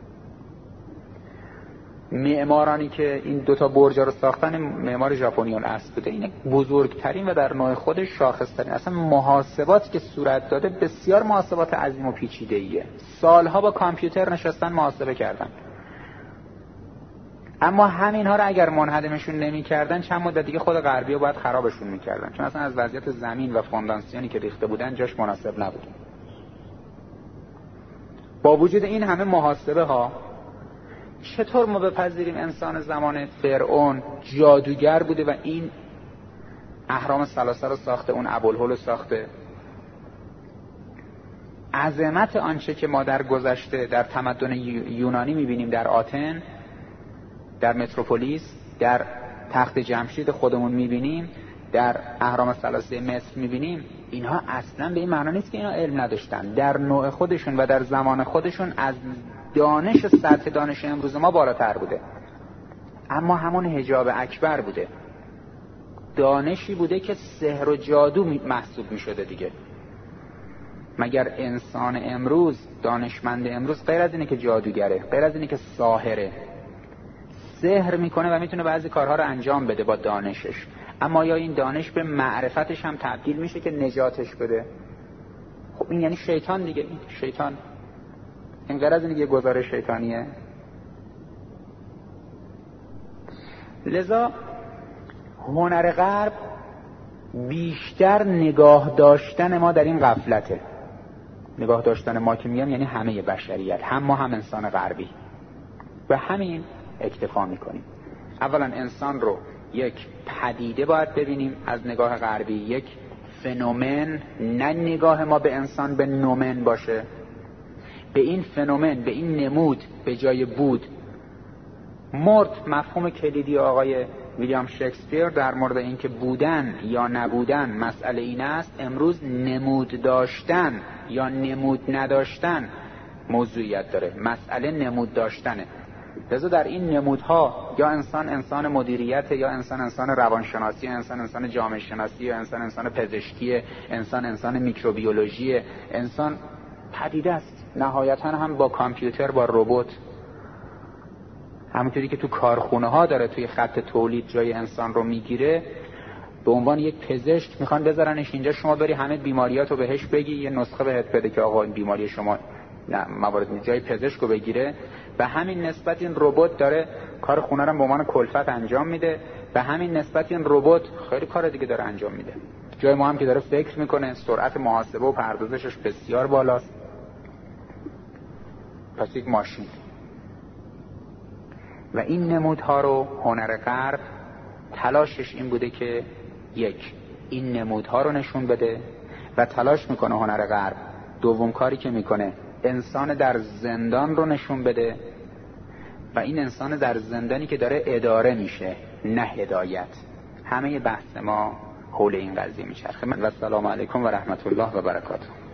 معمارانی که این دوتا برج رو ساختن معمار ژاپنیان اصل بوده. این بزرگترین و در نوع خودش شاخصترین. اصلا محاسباتی که صورت داده بسیار محاسبات عظیم و پیچیده ایه. سالها با کامپیوتر نشستن محاسبه کردن. اما همینها رو اگر منهدمشون نمی‌کردن چند مدت دیگه خود غربی‌ها باید خرابشون می‌کردن، چون اصلا از وضعیت زمین و فونداسیونی که ریخته بودن جاش مناسب نبود. با وجود این همه محاسبه ها چطور ما بپذیریم انسان زمان فرعون جادوگر بوده و این اهرام ثلاثه رو ساخته، اون ابوالهول رو ساخته؟ عظمت آنچه که ما در گذشته در تمدن یونانی میبینیم، در آتن، در متروپولیس، در تخت جمشید خودمون میبینیم، در اهرام ثلاثه مصر میبینیم، اینها اصلا به این معنی نیست که اینا علم نداشتن. در نوع خودشون و در زمان خودشون از دانش سطح دانش امروز ما بالاتر بوده، اما همون حجاب اکبر بوده، دانشی بوده که سحر و جادو محسوب میشده دیگه. مگر انسان امروز، دانشمند امروز غیر از اینه که جادوگره، غیر از اینه که ساحره، سحر میکنه و میتونه بعضی کارها رو انجام بده با دانشش، اما یا این دانش به معرفتش هم تبدیل میشه که نجاتش بده؟ خب این یعنی شیطان دیگه. این شیطان، این غیر از اینه که گزارش شیطانیه. لذا هنر غرب بیشتر نگاه داشتن ما در این غفلته. نگاه داشتن ما که میگم یعنی همه بشریت، هم ما هم انسان غربی، و همین اکتفا میکنیم. اولا انسان رو یک پدیده باید ببینیم از نگاه غربی، یک فنومن، نه نگاه ما به انسان به نومن باشه. به این فنومن، به این نمود به جای بود مرد، مفهوم کلیدی آقای ویلیام شکسپیر در مورد اینکه بودن یا نبودن مسئله این است، امروز نمود داشتن یا نمود نداشتن موضوعیت داره. مسئله نمود داشتنه. لذا در این نمودها یا انسان انسان مدیریت، یا انسان انسان روانشناسی، یا انسان انسان جامعه شناسی، یا انسان انسان پزشکی، انسان انسان میکروبیولوژی، انسان پدیده است. نهایتا هم با کامپیوتر، با ربات، همونطوری که تو کارخونه ها داره توی خط تولید جای انسان رو میگیره، به عنوان یک پزشک میخوان بذارنش اینجا، شما بری همه بیماریاتو بهش بگی، یه نسخه بهت بده که آقا این بیماری شما نه موارد جای پزشک رو بگیره. به همین نسبت این ربات داره کار خونه رو به عنوان کلفت انجام میده، به همین نسبت این ربات خیلی کار دیگه داره انجام میده. جای ما هم که داره فکر میکنه، سرعت محاسبه و پردازشش بسیار بالاست. پس یک ماشین. و این نمودها رو هنر غرب تلاشش این بوده که یک، این نمودها رو نشون بده، و تلاش میکنه هنر غرب دوم کاری که میکنه انسان در زندان رو نشون بده، و این انسان در زندانی که داره اداره میشه نه هدایت. همه بحث ما حول این قضیه میچرخه. و السلام علیکم و رحمت الله و برکاته.